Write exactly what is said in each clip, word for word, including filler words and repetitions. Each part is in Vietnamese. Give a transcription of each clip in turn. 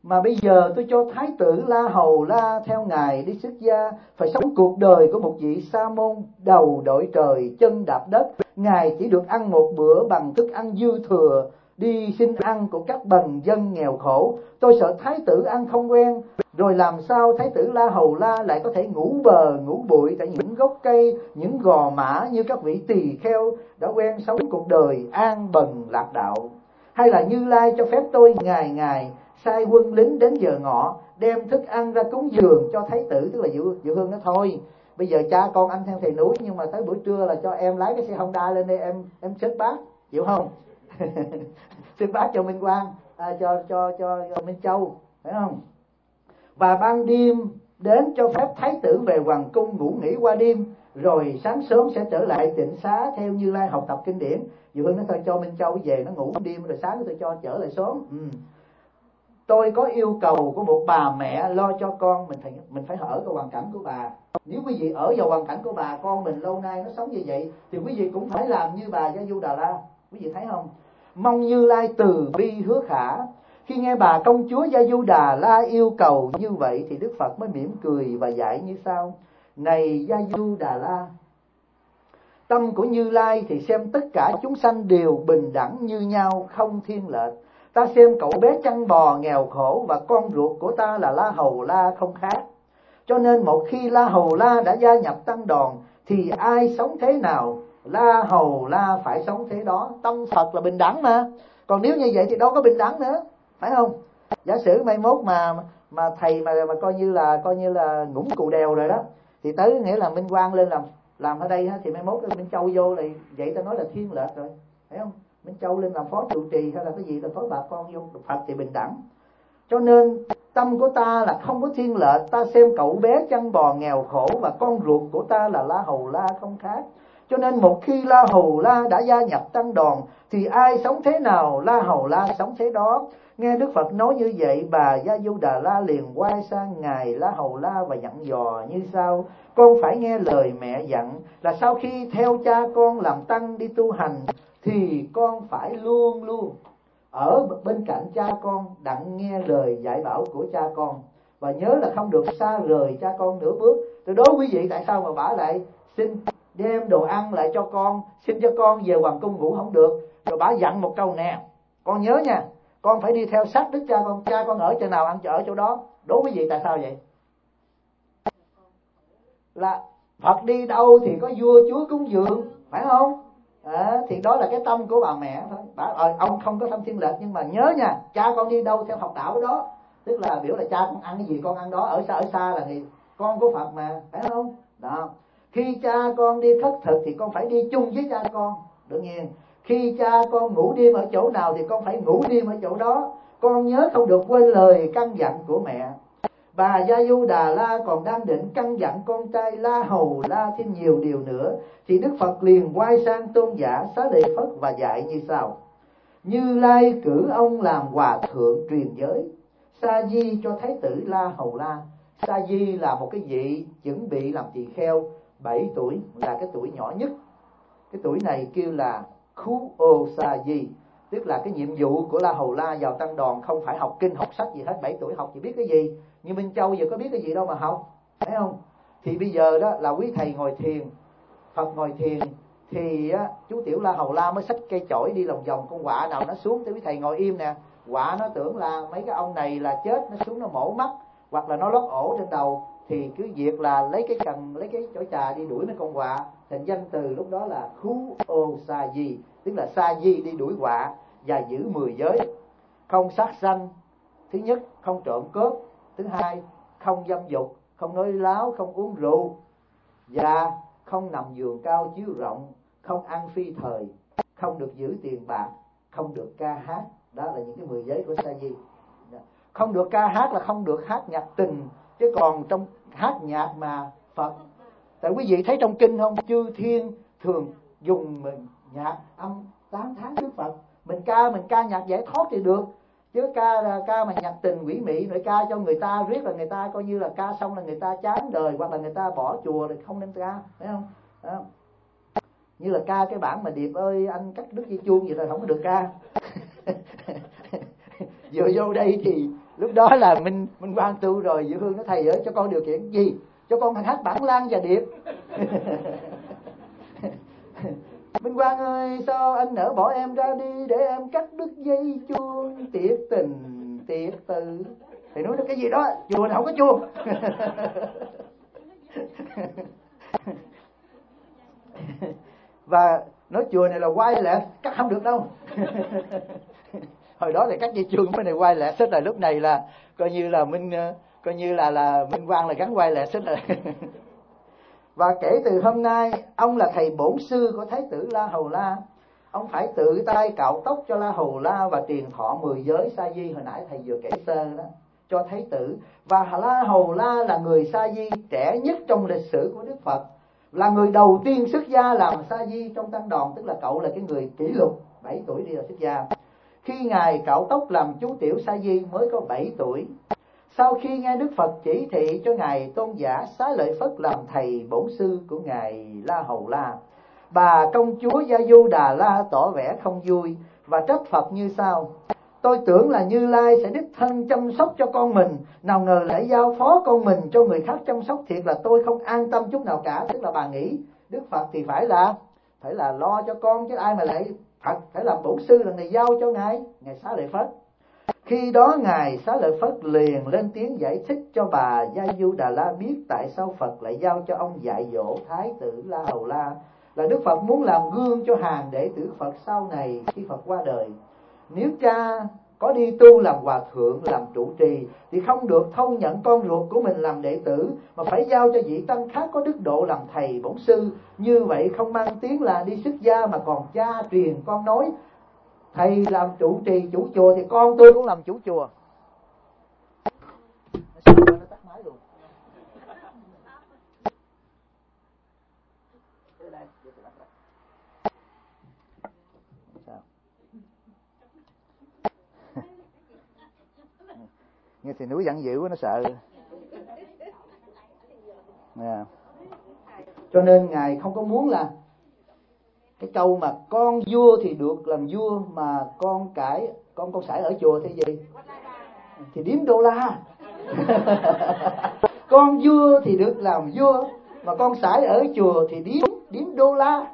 Mà bây giờ tôi cho Thái tử La Hầu La theo ngài đi xuất gia, phải sống cuộc đời của một vị sa môn, đầu đội trời chân đạp đất. Ngài chỉ được ăn một bữa bằng thức ăn dư thừa, đi xin ăn của các bần dân nghèo khổ. Tôi sợ Thái tử ăn không quen, rồi làm sao Thái tử La Hầu La lại có thể ngủ bờ ngủ bụi tại những gốc cây, những gò mã như các vị tỳ kheo đã quen sống cuộc đời an bần lạc đạo. Hay là Như Lai cho phép tôi ngày ngày sai quân lính đến giờ ngọ đem thức ăn ra cúng dường cho Thái tử, tức là Diệu, Diệu Hương nói thôi bây giờ cha con ăn theo thầy núi, nhưng mà tới buổi trưa là cho em lái cái xe Honda lên đây em em xếp bát, chịu không? Xếp bát cho Minh Quang, à, cho cho cho Minh Châu, phải không? Và ban đêm đến cho phép Thái tử về hoàng cung ngủ nghỉ qua đêm, rồi sáng sớm sẽ trở lại tịnh xá theo Như Lai học tập kinh điển. Diệu Hương nói thôi cho Minh Châu về nó ngủ đêm, rồi sáng tôi cho trở lại sớm. Ừ. Tôi có yêu cầu của một bà mẹ lo cho con mình, phải mình phải ở cái hoàn cảnh của bà. Nếu quý vị ở vào hoàn cảnh của bà con mình lâu nay nó sống như vậy, thì quý vị cũng phải làm như bà Gia Du Đà La. Quý vị thấy không? Mong Như Lai từ bi hứa khả. Khi nghe bà công chúa Gia Du Đà La yêu cầu như vậy thì Đức Phật mới mỉm cười và dạy như sau: này Gia Du Đà La, tâm của Như Lai thì xem tất cả chúng sanh đều bình đẳng như nhau, không thiên lệch. Ta xem cậu bé chăn bò nghèo khổ và con ruột của ta là La Hầu La không khác. Cho nên một khi La Hầu La đã gia nhập tăng đoàn thì ai sống thế nào, La Hầu La phải sống thế đó. Tâm Phật là bình đẳng mà. Còn nếu như vậy thì đâu có bình đẳng nữa, phải không? Giả sử mai mốt mà mà thầy mà mà coi như là coi như là ngủng cù đèo rồi đó, thì tới nghĩa là Minh Quang lên làm làm ở đây thì mai mốt Minh Châu vô lại vậy ta nói là thiên lệch rồi, phải không? Minh Châu lên làm phó trụ trì hay là cái gì là phó bà con vô. Phật thì bình đẳng. Cho nên tâm của ta là không có thiên lệch. Ta xem cậu bé chăn bò nghèo khổ và con ruột của ta là La Hầu La không khác. Cho nên một khi La Hầu La đã gia nhập tăng đoàn thì ai sống thế nào, La Hầu La sống thế đó. Nghe Đức Phật nói như vậy, bà Gia Du Đà La liền quay sang ngài La Hầu La và dặn dò như sau: con phải nghe lời mẹ dặn là sau khi theo cha con làm tăng đi tu hành thì con phải luôn luôn ở bên cạnh cha con, đặng nghe lời dạy bảo của cha con, và nhớ là không được xa rời cha con nửa bước. Từ đó quý vị tại sao mà bả lại xin đem đồ ăn lại cho con, xin cho con về hoàng cung ngủ không được, rồi bả dặn một câu nè: con nhớ nha, con phải đi theo sát đức cha con, cha con ở chỗ nào ăn ở chỗ đó. Đố quý vị tại sao vậy? Là Phật đi đâu thì có vua chúa cúng dường, phải không? À, thì đó là cái tâm của bà mẹ thôi. Bà, ờ, ông không có tâm thiên lệch, nhưng mà nhớ nha, cha con đi đâu theo học đạo đó, tức là biểu là cha con ăn cái gì con ăn đó, ở xa ở xa là người con của Phật mà, phải không? Đó. Khi cha con đi khất thực thì con phải đi chung với cha con, đương nhiên. Khi cha con ngủ đêm ở chỗ nào thì con phải ngủ đêm ở chỗ đó. Con nhớ không được quên lời căn dặn của mẹ. Bà Gia Du Đà La còn đang định căn dặn con trai La Hầu La thêm nhiều điều nữa, thì Đức Phật liền quay sang tôn giả Xá Lợi Phất và dạy như sau: Như Lai cử ông làm hòa thượng truyền giới, sa di cho Thái tử La Hầu La. Sa di là một cái vị chuẩn bị làm tỳ kheo, bảy tuổi là cái tuổi nhỏ nhất. Cái tuổi này kêu là Khu Ô Sa Di, tức là cái nhiệm vụ của La Hầu La vào tăng đoàn không phải học kinh học sách gì hết. Bảy tuổi học thì biết cái gì, như Minh Châu giờ có biết cái gì đâu mà học, thấy không? Thì bây giờ đó là quý thầy ngồi thiền, Phật ngồi thiền, thì á, chú tiểu La Hầu La mới xách cây chổi đi lòng vòng con quạ nào nó xuống, thì quý thầy ngồi im nè, quạ nó tưởng là mấy cái ông này là chết, nó xuống nó mổ mắt hoặc là nó lót ổ trên đầu, thì cứ việc là lấy cái cần lấy cái chổi trà đi đuổi mấy con quạ. Thành danh từ lúc đó là Khu Ô Sa Di, tức là Sa Di đi đuổi quạ và giữ mười giới: không sát sanh, thứ nhất; không trộm cướp, thứ hai; không dâm dục, không nói láo, không uống rượu, và không nằm giường cao chiếu rộng, không ăn phi thời, không được giữ tiền bạc, không được ca hát. Đó là những cái mười giới của Sa Di. Không được ca hát là không được hát nhạc tình, chứ còn trong hát nhạc mà Phật, tại quý vị thấy trong kinh không, chư thiên thường dùng nhạc âm tán thán Đức Phật. Mình ca mình ca nhạc giải thoát thì được, chứ ca ca mà nhạc tình quỷ mị rồi ca cho người ta riết là người ta coi như là ca xong là người ta chán đời, hoặc là người ta bỏ chùa thì không nên ca, thấy không? Đó. Như là ca cái bản mà Điệp ơi anh cắt đứt dây chuông vậy là không có được ca. Vừa vô đây thì Lúc đó là Minh Minh Quang tu rồi. Diệu Hương nói thầy ơi, cho con điều kiện gì? Cho con hát bản Lan và Điệp. Minh Quang ơi, sao anh nỡ bỏ em ra đi để em cắt đứt dây chuông tiệt tình tiệt tử. Thầy nói cái gì đó, chùa này không có chuông. Và nói chùa này là quay lẹ, cắt không được đâu. Hồi đó thì cắt dây chuông, cái này quay lẹ xích, là lúc này là coi như là Minh coi như là là Minh Quang là gắn quay lẹ xích rồi. Và kể từ hôm nay, ông là thầy bổn sư của Thái tử La Hầu La. Ông phải tự tay cạo tóc cho La Hầu La và truyền thọ mười giới sa di hồi nãy thầy vừa kể sơ đó cho Thái tử. Và La Hầu La là người sa di trẻ nhất trong lịch sử của Đức Phật, là người đầu tiên xuất gia làm sa di trong tăng đoàn, tức là cậu là cái người kỷ lục, bảy tuổi đi là xuất gia. Khi ngài cạo tóc làm chú tiểu sa di mới có bảy tuổi. Sau khi nghe Đức Phật chỉ thị cho ngài tôn giả Xá Lợi Phất làm thầy bổn sư của ngài La Hầu La, bà công chúa Gia Du Đà La tỏ vẻ không vui và trách Phật như sau: tôi tưởng là Như Lai sẽ đích thân chăm sóc cho con mình, nào ngờ lại giao phó con mình cho người khác chăm sóc, thiệt là tôi không an tâm chút nào cả. Tức là bà nghĩ Đức Phật thì phải là phải là lo cho con, chứ ai mà lại Phật phải làm bổn sư lần này giao cho ngài ngài Xá Lợi Phất. Khi đó ngài Xá Lợi Phất liền lên tiếng giải thích cho bà Gia Du Đà La biết tại sao Phật lại giao cho ông dạy dỗ Thái tử La Hầu La, là Đức Phật muốn làm gương cho hàng đệ tử Phật sau này khi Phật qua đời. Nếu cha có đi tu làm hòa thượng, làm trụ trì thì không được thâu nhận con ruột của mình làm đệ tử, mà phải giao cho vị tăng khác có đức độ làm thầy bổn sư. Như vậy không mang tiếng là đi xuất gia, mà còn cha truyền con nói. Thầy làm trụ trì chủ chùa thì con tôi cũng làm chủ chùa. Nó tắt máy luôn. Nghe thì núi giận dữ nó sợ. Yeah. Cho nên ngài không có muốn là cái câu mà con vua thì được làm vua, mà con cải con con sải ở chùa thì gì thì điếm đô la. Con vua thì được làm vua, mà con sải ở chùa thì điếm điếm đô la.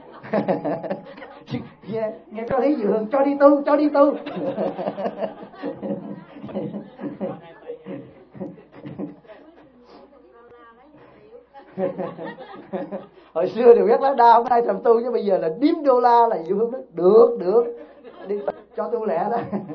nghe, nghe có lý Dượng, cho đi tu cho đi tu. Hồi xưa đều ghét lá đa, hôm nay thầm tu, chứ bây giờ là điếm đô la là Diệu Hương nói được được đi cho tu lẹ đó.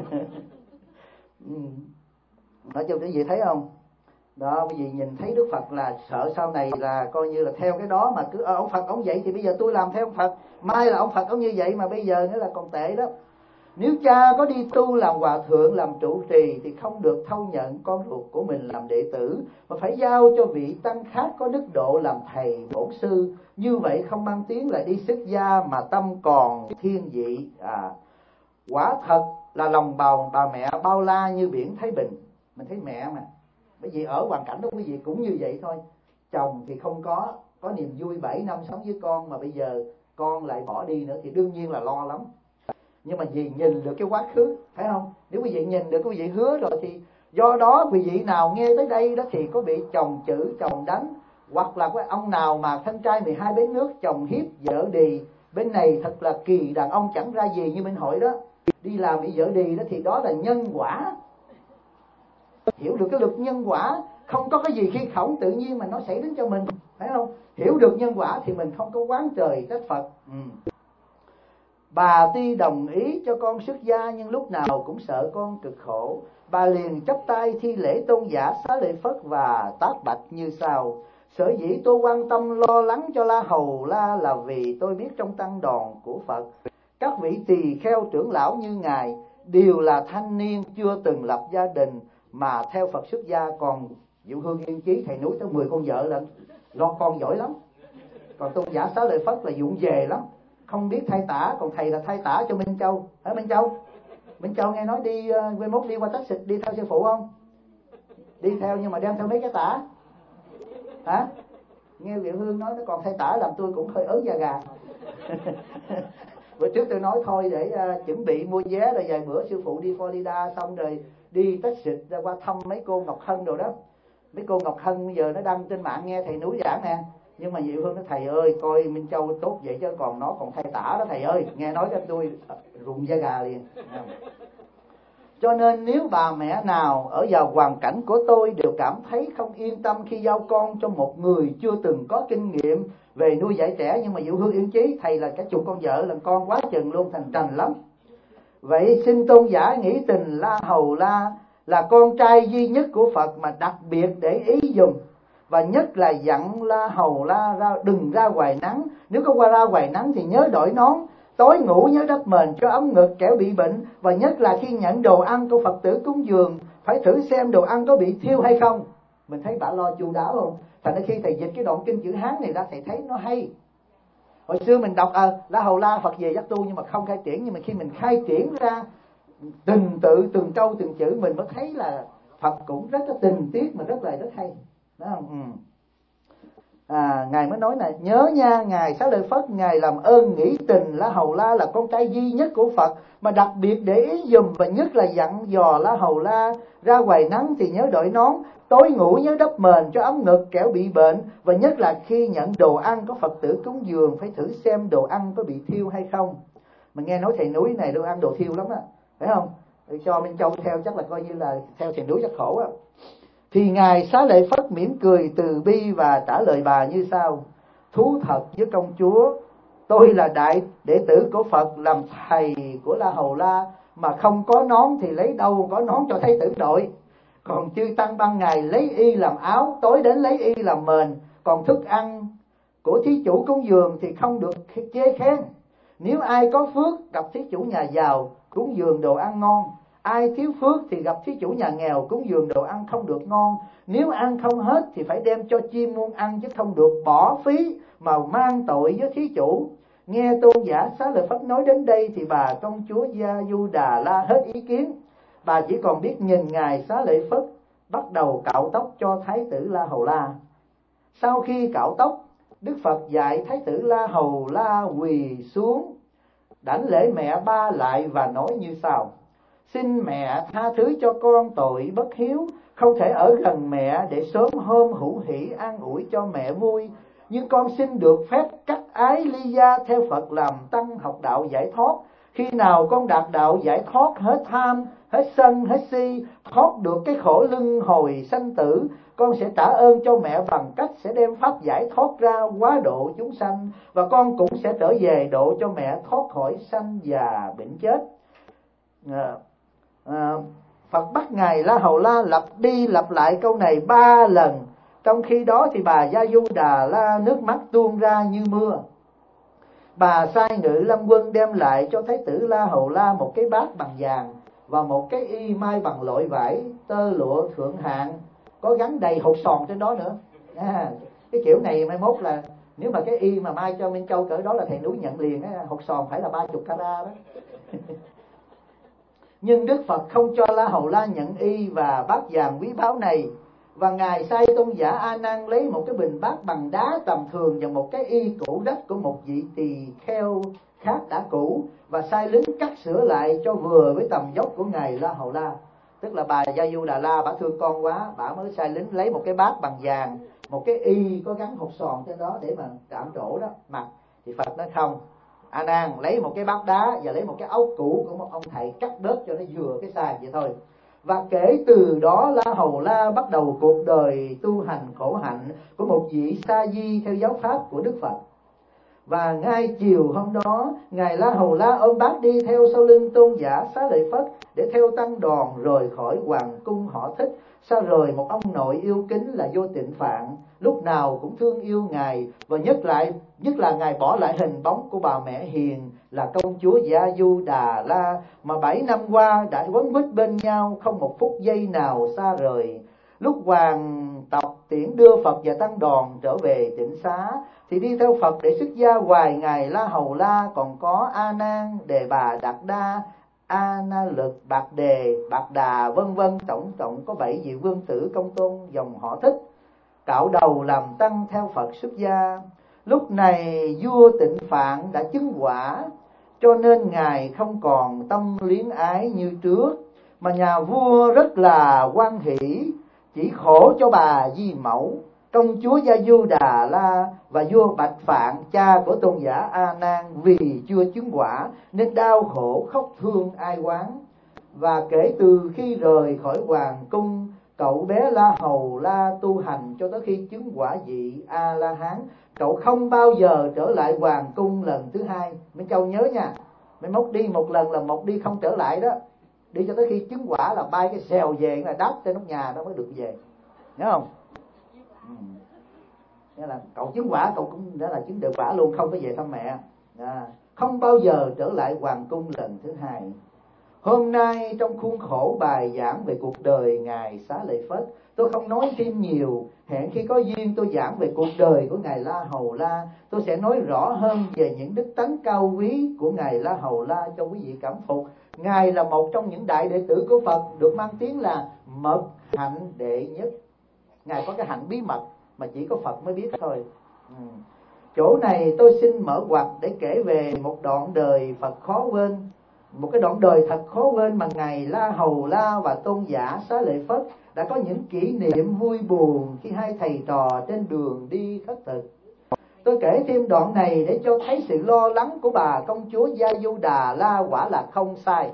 Nói chung cái gì thấy không đó, bởi vì nhìn thấy Đức Phật là sợ sau này là coi như là theo cái đó, mà cứ à, ông Phật ông vậy thì bây giờ tôi làm theo ông Phật, mai là ông Phật ông như vậy mà bây giờ nữa là còn tệ đó. Nếu cha có đi tu làm hòa thượng, làm trụ trì thì không được thâu nhận con ruột của mình làm đệ tử, mà phải giao cho vị tăng khác có đức độ làm thầy bổn sư. Như vậy không mang tiếng là đi xuất gia, mà tâm còn thiên vị. À, quả thật là lòng bào bà mẹ bao la như biển Thái Bình. Mình thấy mẹ mà, bởi vì ở hoàn cảnh đó quý vị cũng như vậy thôi. Chồng thì không có có niềm vui bảy năm sống với con, mà bây giờ con lại bỏ đi nữa thì đương nhiên là lo lắm. Nhưng mà vì nhìn được cái quá khứ, phải không? Nếu quý vị nhìn được quý vị hứa rồi thì do đó quý vị nào nghe tới đây đó thì có bị chồng chửi, chồng đánh, hoặc là có ông nào mà thân trai mười hai bến nước, chồng hiếp vợ đì. Bên này thật là kỳ đàn ông chẳng ra gì như bên hội đó, đi làm bị vợ đì đó, thì đó là nhân quả. Hiểu được cái luật nhân quả, không có cái gì khi khổng tự nhiên mà nó xảy đến cho mình, phải không? Hiểu được nhân quả thì mình không có oán trời trách Phật. ừ. Bà tuy đồng ý cho con xuất gia, nhưng lúc nào cũng sợ con cực khổ. Bà liền chắp tay thi lễ tôn giả Xá Lợi Phất và tác bạch như sau: sở dĩ tôi quan tâm lo lắng cho La Hầu La là vì tôi biết trong tăng đoàn của Phật, các vị tỳ kheo trưởng lão như ngài đều là thanh niên chưa từng lập gia đình mà theo Phật xuất gia. Còn Diệu Hương Yên Chí thầy nói tới mười con vợ lận, lo con giỏi lắm. Còn tôn giả Xá Lợi Phất là vụng về lắm, không biết thay tả. Còn thầy là thay tả cho Minh Châu. Ở Minh Châu Minh Châu nghe nói đi với mốt đi qua Tắc Xịt, đi theo sư phụ không? Đi theo nhưng mà đem theo mấy cái tả hả? Nghe Diệu Hương nói nó còn thay tả làm tôi cũng hơi ớn da gà. Bữa trước tôi nói thôi để uh, chuẩn bị mua vé rồi vài bữa sư phụ đi Florida xong rồi đi Texas ra qua thăm mấy cô Ngọc Hân rồi đó. Mấy cô Ngọc Hân giờ nó đăng trên mạng nghe thầy Núi giảng nè. Nhưng mà Diệu Hương nói thầy ơi, coi Minh Châu tốt vậy chứ còn nó còn thay tả đó thầy ơi. Nghe nói cho tôi rụng da gà liền. Cho nên nếu bà mẹ nào ở vào hoàn cảnh của tôi đều cảm thấy không yên tâm khi giao con cho một người chưa từng có kinh nghiệm về nuôi dạy trẻ, nhưng mà Diệu Hương yên chí thầy là cả chục con vợ lần con quá chừng luôn, thành trành lắm. Vậy xin tôn giả nghĩ tình La Hầu La là con trai duy nhất của Phật mà đặc biệt để ý dùm, và nhất là dặn La Hầu La ra đừng ra ngoài nắng, nếu có qua ra ngoài nắng thì nhớ đổi nón, tối ngủ nhớ đắp mền cho ấm ngực kẻo bị bệnh, và nhất là khi nhận đồ ăn của Phật tử cúng dường phải thử xem đồ ăn có bị thiêu hay không. Mình thấy bà lo chu đáo không? Thành ra khi thầy dịch cái đoạn kinh chữ Hán này ra thầy thấy nó hay. Hồi xưa mình đọc à, La Hầu La Phật về dắt tu nhưng mà không khai triển, nhưng mà khi mình khai triển ra từng tự từng câu từng chữ mình mới thấy là Phật cũng rất là tình tiết mà rất là rất hay, đó không? Ừ. À, ngài mới nói này, nhớ nha ngài Xá Lợi Phất, ngài làm ơn nghĩ tình La Hầu La là con trai duy nhất của Phật mà đặc biệt để ý dùm, và nhất là dặn dò La Hầu La ra ngoài nắng thì nhớ đội nón, tối ngủ nhớ đắp mền cho ấm ngực kẻo bị bệnh, và nhất là khi nhận đồ ăn có Phật tử cúng dường phải thử xem đồ ăn có bị thiêu hay không. Mà nghe nói thầy Núi này đồ ăn đồ thiêu lắm á, phải không? Để cho Minh Châu theo chắc là coi như là theo thầy Núi chắc khổ á. Thì ngài Xá Lợi Phất mỉm cười từ bi và trả lời bà như sau: thú thật với công chúa, tôi là đại đệ tử của Phật, làm thầy của La Hầu La mà không có nón thì lấy đâu có nón cho thái tử đội. Còn chư tăng ban ngày lấy y làm áo, tối đến lấy y làm mền. Còn thức ăn của thí chủ cúng dường thì không được chê khen. Nếu ai có phước gặp thí chủ nhà giàu cúng dường đồ ăn ngon, ai thiếu phước thì gặp thí chủ nhà nghèo cúng dường đồ ăn không được ngon. Nếu ăn không hết thì phải đem cho chim muôn ăn, chứ không được bỏ phí mà mang tội với thí chủ. Nghe tôn giả Xá Lợi Phất nói đến đây thì bà công chúa Gia Du Đà La hết ý kiến. Bà chỉ còn biết nhìn ngài Xá Lợi Phất bắt đầu cạo tóc cho thái tử La Hầu La. Sau khi cạo tóc, Đức Phật dạy thái tử La Hầu La quỳ xuống đảnh lễ mẹ ba lại và nói như sau: xin mẹ tha thứ cho con tội bất hiếu, không thể ở gần mẹ để sớm hôm hữu hỷ an ủi cho mẹ vui, nhưng con xin được phép cắt ái ly gia theo Phật làm tăng học đạo giải thoát. Khi nào con đạt đạo giải thoát, hết tham, hết sân, hết si, thoát được cái khổ luân hồi sanh tử, con sẽ trả ơn cho mẹ bằng cách sẽ đem pháp giải thoát ra hóa độ chúng sanh, và con cũng sẽ trở về độ cho mẹ thoát khỏi sanh già bệnh chết. À, à, Phật bắt ngài La Hầu La lặp đi lặp lại câu này ba lần. Trong khi đó thì bà Gia Du Đà La nước mắt tuôn ra như mưa. Bà sai Ngự Lâm Quân đem lại cho thái tử La Hầu La một cái bát bằng vàng và một cái y mai bằng lội vải tơ lụa thượng hạng, có gắn đầy hột sòn trên đó nữa. À, cái kiểu này mai mốt là nếu mà cái y mà mai cho Minh Châu cỡ đó là thầy Núi nhận liền á, hột sòn phải là ba chục carat đó. Nhưng Đức Phật không cho La Hầu La nhận y và bát vàng quý báu này, và ngài sai tôn giả A Nan lấy một cái bình bát bằng đá tầm thường và một cái y cũ đất của một vị tỳ kheo khác đã cũ, và sai lính cắt sửa lại cho vừa với tầm dốc của ngài La Hầu La. Tức là bà Gia Du Đà La bà thương con quá, bà mới sai lính lấy một cái bát bằng vàng, một cái y có gắn hột sòn trên đó để mà chạm trổ đó mặt. Thì Phật nói không, A Nan lấy một cái bát đá và lấy một cái áo cũ của một ông thầy cắt bớt cho nó vừa cái size vậy thôi. Và kể từ đó La Hầu La bắt đầu cuộc đời tu hành khổ hạnh của một vị sa di theo giáo pháp của Đức Phật. Và ngay chiều hôm đó, ngài La Hầu La ôm bát đi theo sau lưng tôn giả Xá Lợi Phất để theo tăng đoàn rời khỏi hoàng cung họ Thích. Xa rời một ông nội yêu kính là Vô Tịnh Phạn, lúc nào cũng thương yêu ngài, và nhất lại nhất là ngài bỏ lại hình bóng của bà mẹ hiền là công chúa Gia Du Đà La mà bảy năm qua đã quấn quýt bên nhau, không một phút giây nào xa rời. Lúc hoàng tộc tiễn đưa Phật và tăng đoàn trở về Tịnh Xá thì đi theo Phật để xuất gia ngoài ngài La Hầu La còn có A Nan, Đề Bà, Đạt Đa, A Na Lực, Bạc Đề, Bạc Đà vân vân, tổng cộng có bảy vị vương tử công tôn dòng họ Thích cạo đầu làm tăng theo Phật xuất gia. Lúc này vua Tịnh Phạn đã chứng quả cho nên Ngài không còn tâm luyến ái như trước, mà nhà vua rất là hoan hỷ, chỉ khổ cho bà Di Mẫu, công chúa Gia Du Đà La và vua Bạch Phạn, cha của tôn giả A Nan, vì chưa chứng quả nên đau khổ khóc thương ai oán. Và kể từ khi rời khỏi hoàng cung, cậu bé La Hầu La tu hành cho tới khi chứng quả vị A La Hán, cậu không bao giờ trở lại hoàng cung lần thứ hai. Mấy châu nhớ nha, mấy mốt đi một lần là một đi không trở lại đó, đi cho tới khi chứng quả là bay cái xèo về, là đáp trên nóc nhà đó mới được về, nhớ không? Ừ. Nghĩa là cậu chứng quả, cậu cũng đã là chứng được quả luôn, không có về thăm mẹ, à, không bao giờ trở lại hoàng cung lần thứ hai. Hôm nay trong khuôn khổ bài giảng về cuộc đời Ngài Xá Lợi Phất, tôi không nói thêm nhiều. Hẹn khi có duyên tôi giảng về cuộc đời của Ngài La Hầu La, tôi sẽ nói rõ hơn về những đức tánh cao quý của Ngài La Hầu La cho quý vị cảm phục. Ngài là một trong những đại đệ tử của Phật, được mang tiếng là mật hạnh đệ nhất. Ngài có cái hạnh bí mật mà chỉ có Phật mới biết thôi. Ừ. Chỗ này tôi xin mở ngoặt để kể về một đoạn đời Phật khó quên, một cái đoạn đời thật khó quên mà Ngài La Hầu La và tôn giả Xá Lợi Phất đã có những kỷ niệm vui buồn khi hai thầy trò trên đường đi khất thực. Tôi kể thêm đoạn này để cho thấy sự lo lắng của bà công chúa Gia Du Đà La quả là không sai.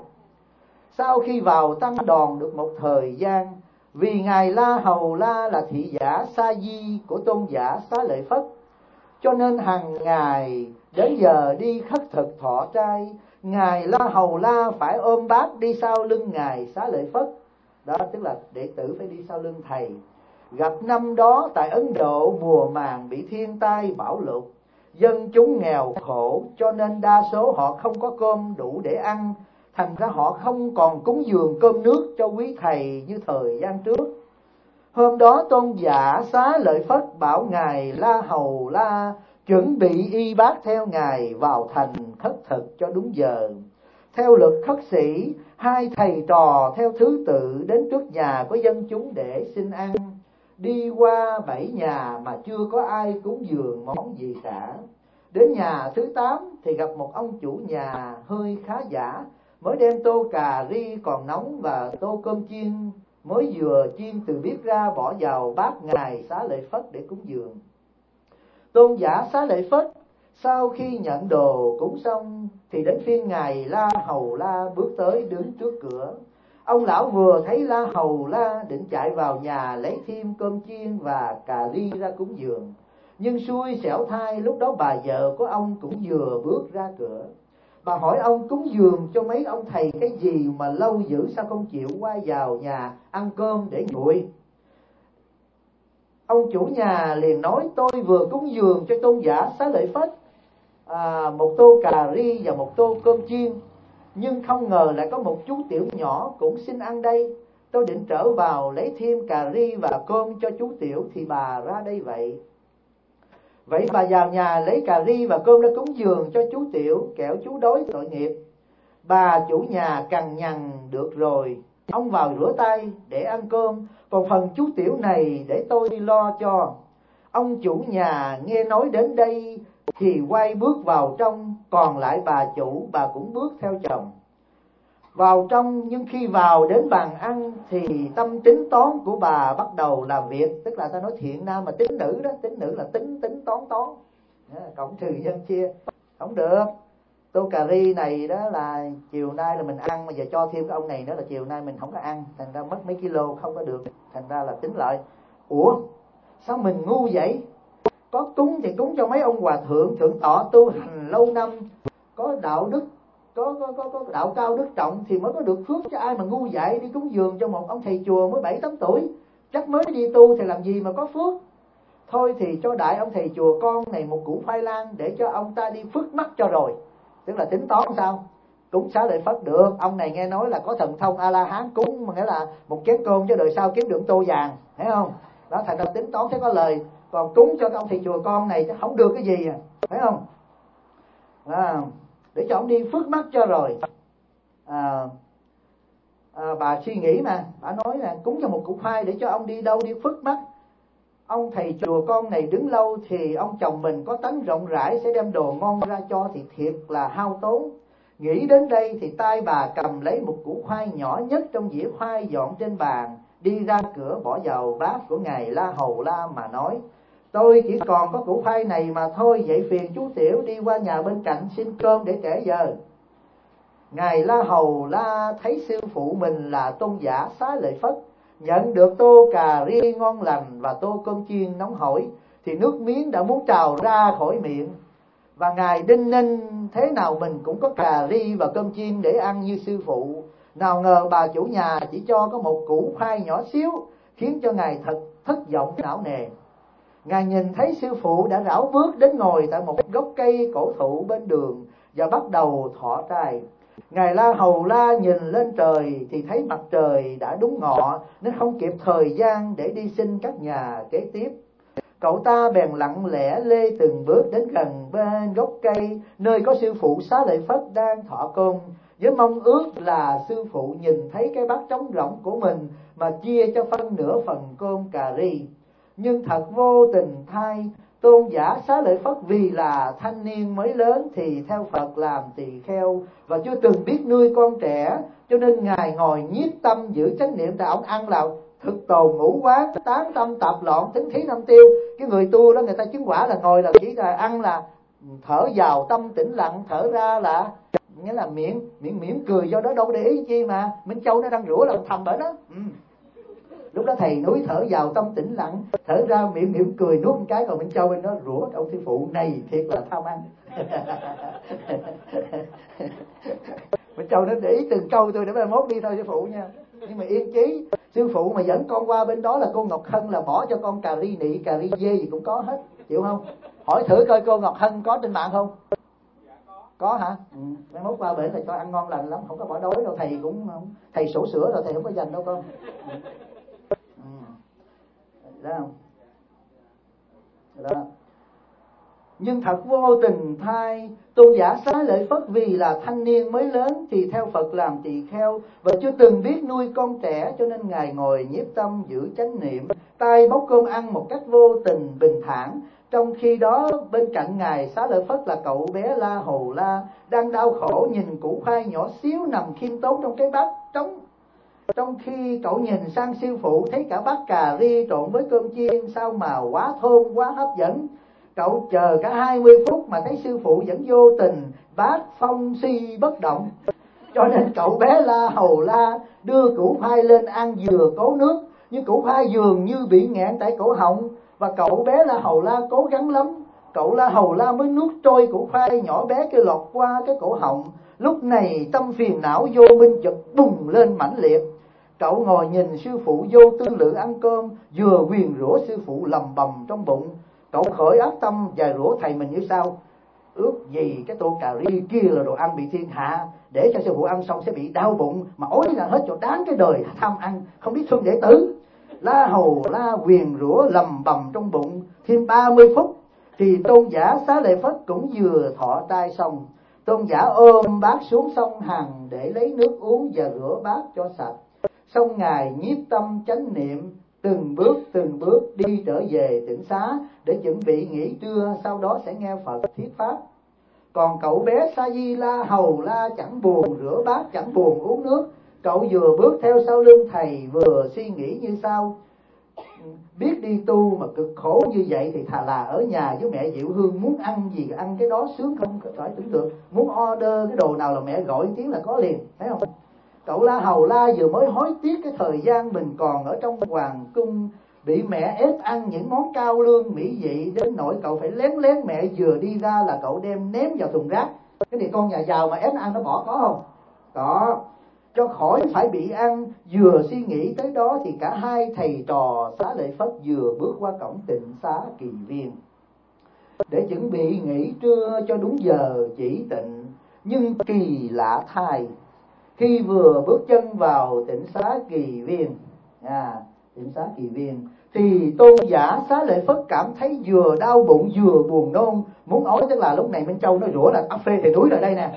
Sau khi vào tăng đoàn được một thời gian, vì Ngài La Hầu La là thị giả sa di của tôn giả Xá Lợi Phất, cho nên hàng ngày đến giờ đi khất thực thọ trai, Ngài La Hầu La phải ôm bát đi sau lưng Ngài Xá Lợi Phất. Đó tức là đệ tử phải đi sau lưng thầy. Gặp năm đó tại Ấn Độ mùa màng bị thiên tai bão lụt, dân chúng nghèo khổ, cho nên đa số họ không có cơm đủ để ăn, thành ra họ không còn cúng dường cơm nước cho quý thầy như thời gian trước. Hôm đó tôn giả Xá Lợi Phất bảo Ngài La Hầu La chuẩn bị y bát theo Ngài vào thành khất thực cho đúng giờ. Theo luật khất sĩ, hai thầy trò theo thứ tự đến trước nhà của dân chúng để xin ăn. Đi qua bảy nhà mà chưa có ai cúng dường món gì cả. Đến nhà thứ tám thì gặp một ông chủ nhà hơi khá giả, mới đem tô cà ri còn nóng và tô cơm chiên mới vừa chiên từ bếp ra bỏ vào bát Ngài Xá Lợi Phất để cúng dường. Tôn giả Xá Lợi Phất sau khi nhận đồ cúng xong thì đến phiên Ngài La Hầu La bước tới đứng trước cửa. Ông lão vừa thấy La Hầu La định chạy vào nhà lấy thêm cơm chiên và cà ri ra cúng dường, nhưng xui xẻo thay lúc đó bà vợ của ông cũng vừa bước ra cửa. Bà hỏi ông cúng dường cho mấy ông thầy cái gì mà lâu dữ, sao không chịu quay vào nhà ăn cơm để nguội? Ông chủ nhà liền nói, tôi vừa cúng dường cho tôn giả Xá Lợi Phất à, một tô cà ri và một tô cơm chiên, nhưng không ngờ lại có một chú tiểu nhỏ cũng xin ăn đây. Tôi định trở vào lấy thêm cà ri và cơm cho chú tiểu thì bà ra đây vậy. Vậy bà vào nhà lấy cà ri và cơm ra cúng dường cho chú tiểu, kẻo chú đói tội nghiệp. Bà chủ nhà cằn nhằn, được rồi, ông vào rửa tay để ăn cơm, còn phần chú tiểu này để tôi lo cho. Ông chủ nhà nghe nói đến đây thì quay bước vào trong, còn lại bà chủ, bà cũng bước theo chồng vào trong. Nhưng khi vào đến bàn ăn thì tâm tính toán của bà bắt đầu làm việc. Tức là ta nói thiện nam mà tính nữ đó, tính nữ là tính tính toán toán, cộng trừ nhân chia. Không được, tô cà ri này đó là chiều nay là mình ăn, mà giờ cho thêm cái ông này nữa là chiều nay mình không có ăn, thành ra mất mấy kilo không có được, thành ra là tính lại. Ủa sao mình ngu vậy? Có cúng thì cúng cho mấy ông hòa thượng thượng tọa tu hành lâu năm, có đạo đức, có, có, có, có đạo cao đức trọng thì mới có được phước, chứ ai mà ngu dại đi cúng dường cho một ông thầy chùa mới bảy tám tuổi, chắc mới đi tu thì làm gì mà có phước. Thôi thì cho đại ông thầy chùa con này một củ khoai lang để cho ông ta đi phước mắt cho rồi. Tức là tính toán sao? Cúng Xá Lợi Phất được, ông này nghe nói là có thần thông A La Hán, cúng mà nghĩa là một chén cơm cho đời sau kiếm được tô vàng, thấy không? Đó, thành ra tính toán thế có lời. Còn cúng cho ông thầy chùa con này chứ không được cái gì à, thấy không? À, để cho ông đi phước mắt cho rồi. À, à, bà suy nghĩ mà, bà nói là cúng cho một củ khoai để cho ông đi đâu đi phước mắt. Ông thầy chùa con này đứng lâu thì ông chồng mình có tánh rộng rãi sẽ đem đồ ngon ra cho thì thiệt là hao tốn. Nghĩ đến đây thì tay bà cầm lấy một củ khoai nhỏ nhất trong dĩa khoai dọn trên bàn, đi ra cửa bỏ vào bát của ngài La Hầu La mà nói: tôi chỉ còn có củ khoai này mà thôi, vậy phiền chú Tiểu đi qua nhà bên cạnh xin cơm để trễ giờ. Ngài La Hầu La thấy sư phụ mình là Tôn giả Xá Lợi Phất nhận được tô cà ri ngon lành và tô cơm chiên nóng hổi thì nước miếng đã muốn trào ra khỏi miệng. Và ngài đinh ninh thế nào mình cũng có cà ri và cơm chiên để ăn như sư phụ. Nào ngờ bà chủ nhà chỉ cho có một củ khoai nhỏ xíu, khiến cho ngài thật thất vọng não nề. Ngài nhìn thấy sư phụ đã rảo bước đến ngồi tại một gốc cây cổ thụ bên đường và bắt đầu thọ trai. Ngài La Hầu La nhìn lên trời thì thấy mặt trời đã đúng ngọ, nên không kịp thời gian để đi xin các nhà kế tiếp. Cậu ta bèn lặng lẽ lê từng bước đến gần bên gốc cây nơi có sư phụ Xá Lợi Phất đang thọ cơm, với mong ước là sư phụ nhìn thấy cái bát trống rỗng của mình mà chia cho phân nửa phần cơm cà ri. Nhưng thật vô tình thay, Tôn giả Xá Lợi Phất vì là thanh niên mới lớn thì theo Phật làm tỳ kheo và chưa từng biết nuôi con trẻ, cho nên ngài ngồi nhiếp tâm giữ chánh niệm. Tại ông ăn là thực tồn ngũ quán, tán tâm tạp loạn, tính thí năm tiêu. Cái người tu đó người ta chứng quả là ngồi là chỉ là ăn là thở vào tâm tĩnh lặng, thở ra là nghĩa là miệng miệng mỉm cười, do đó đâu có để ý chi mà Minh Châu nó đang rủa là thầm bởi đó. Ừ. Lúc đó thầy núi thở vào tâm tĩnh lặng, thở ra miệng mỉm cười nuốt một cái, còn Minh Châu bên đó rủa ông sư phụ này thiệt là tham ăn. Minh Châu nó để ý từng câu tôi để mai mốt đi thôi sư phụ nha. Nhưng mà yên chí, sư phụ mà dẫn con qua bên đó là cô Ngọc Hân là bỏ cho con cà ri nị, cà ri dê gì cũng có hết, chịu không? Hỏi thử coi cô Ngọc Hân có trên mạng không? Có hả? Ừ. Mai mốt qua bển là cho ăn ngon lành lắm, không có bỏ đói đâu. Thầy cũng thầy sổ sữa rồi, thầy không có dành đâu con. Ừ. Đó không? Đó. Nhưng thật vô tình thay, Tôn giả Xá Lợi Phất vì là thanh niên mới lớn thì theo Phật làm tỳ kheo và chưa từng biết nuôi con trẻ, cho nên ngài ngồi nhiếp tâm giữ chánh niệm, tay bóc cơm ăn một cách vô tình bình thản. Trong khi đó bên cạnh ngài Xá Lợi Phất là cậu bé La Hầu La đang đau khổ nhìn củ khoai nhỏ xíu nằm khiêm tốn trong cái bát trống. Trong khi cậu nhìn sang sư phụ thấy cả bát cà ri trộn với cơm chiên sao mà quá thơm, quá hấp dẫn. Cậu chờ cả hai mươi phút mà thấy sư phụ vẫn vô tình, bát phong si bất động. Cho nên cậu bé La Hầu La đưa củ khoai lên ăn vừa cố nước, nhưng củ khoai dường như bị nghẹn tại cổ họng, và cậu bé La Hầu La cố gắng lắm. Cậu La Hầu La mới nuốt trôi củ khoai nhỏ bé kia lọt qua cái cổ họng. Lúc này tâm phiền não vô minh chợt bùng lên mãnh liệt. Cậu ngồi nhìn sư phụ vô tư lự ăn cơm, vừa nguyền rủa sư phụ lầm bầm trong bụng. Cậu khởi ác tâm và rủa thầy mình như sau: ước gì cái tô cà ri kia là đồ ăn bị thiên hạ, để cho sư phụ ăn xong sẽ bị đau bụng mà ối là hết cho đáng cái đời tham ăn, không biết thương đệ tử. La Hầu La nguyền rủa lầm bầm trong bụng. Thêm ba mươi phút thì Tôn giả Xá Lợi Phất cũng vừa thọ trai xong. Tôn giả ôm bát xuống sông Hằng để lấy nước uống và rửa bát cho sạch. Xong ngài nhiếp tâm chánh niệm, từng bước từng bước đi trở về tỉnh xá để chuẩn bị nghỉ trưa, sau đó sẽ nghe Phật thuyết pháp. Còn cậu bé Sa Di La Hầu La chẳng buồn rửa bát, chẳng buồn uống nước. Cậu vừa bước theo sau lưng thầy vừa suy nghĩ như sau: biết đi tu mà cực khổ như vậy thì thà là ở nhà với mẹ Diệu Hương, muốn ăn gì ăn cái đó sướng không khỏi tưởng tượng. Muốn order cái đồ nào là mẹ gọi tiếng là có liền, thấy không? Cậu La Hầu La vừa mới hối tiếc cái thời gian mình còn ở trong hoàng cung, bị mẹ ép ăn những món cao lương mỹ vị đến nỗi cậu phải lén lén mẹ vừa đi ra là cậu đem ném vào thùng rác. Cái này con nhà giàu mà ép ăn nó bỏ có không? Có. Cho khỏi phải bị ăn. Vừa suy nghĩ tới đó thì cả hai thầy trò Xá Lợi Phất vừa bước qua cổng Tịnh Xá Kỳ Viên để chuẩn bị nghỉ trưa cho đúng giờ chỉ tịnh. Nhưng kỳ lạ thay, khi vừa bước chân vào Tịnh Xá Kỳ Viên, à, Tịnh Xá Kỳ Viên, thì Tôn giả Xá Lợi Phất cảm thấy vừa đau bụng vừa buồn nôn, muốn ói. Tức là lúc này Minh Châu nó rủa là áp phê thầy núi rồi đây nè.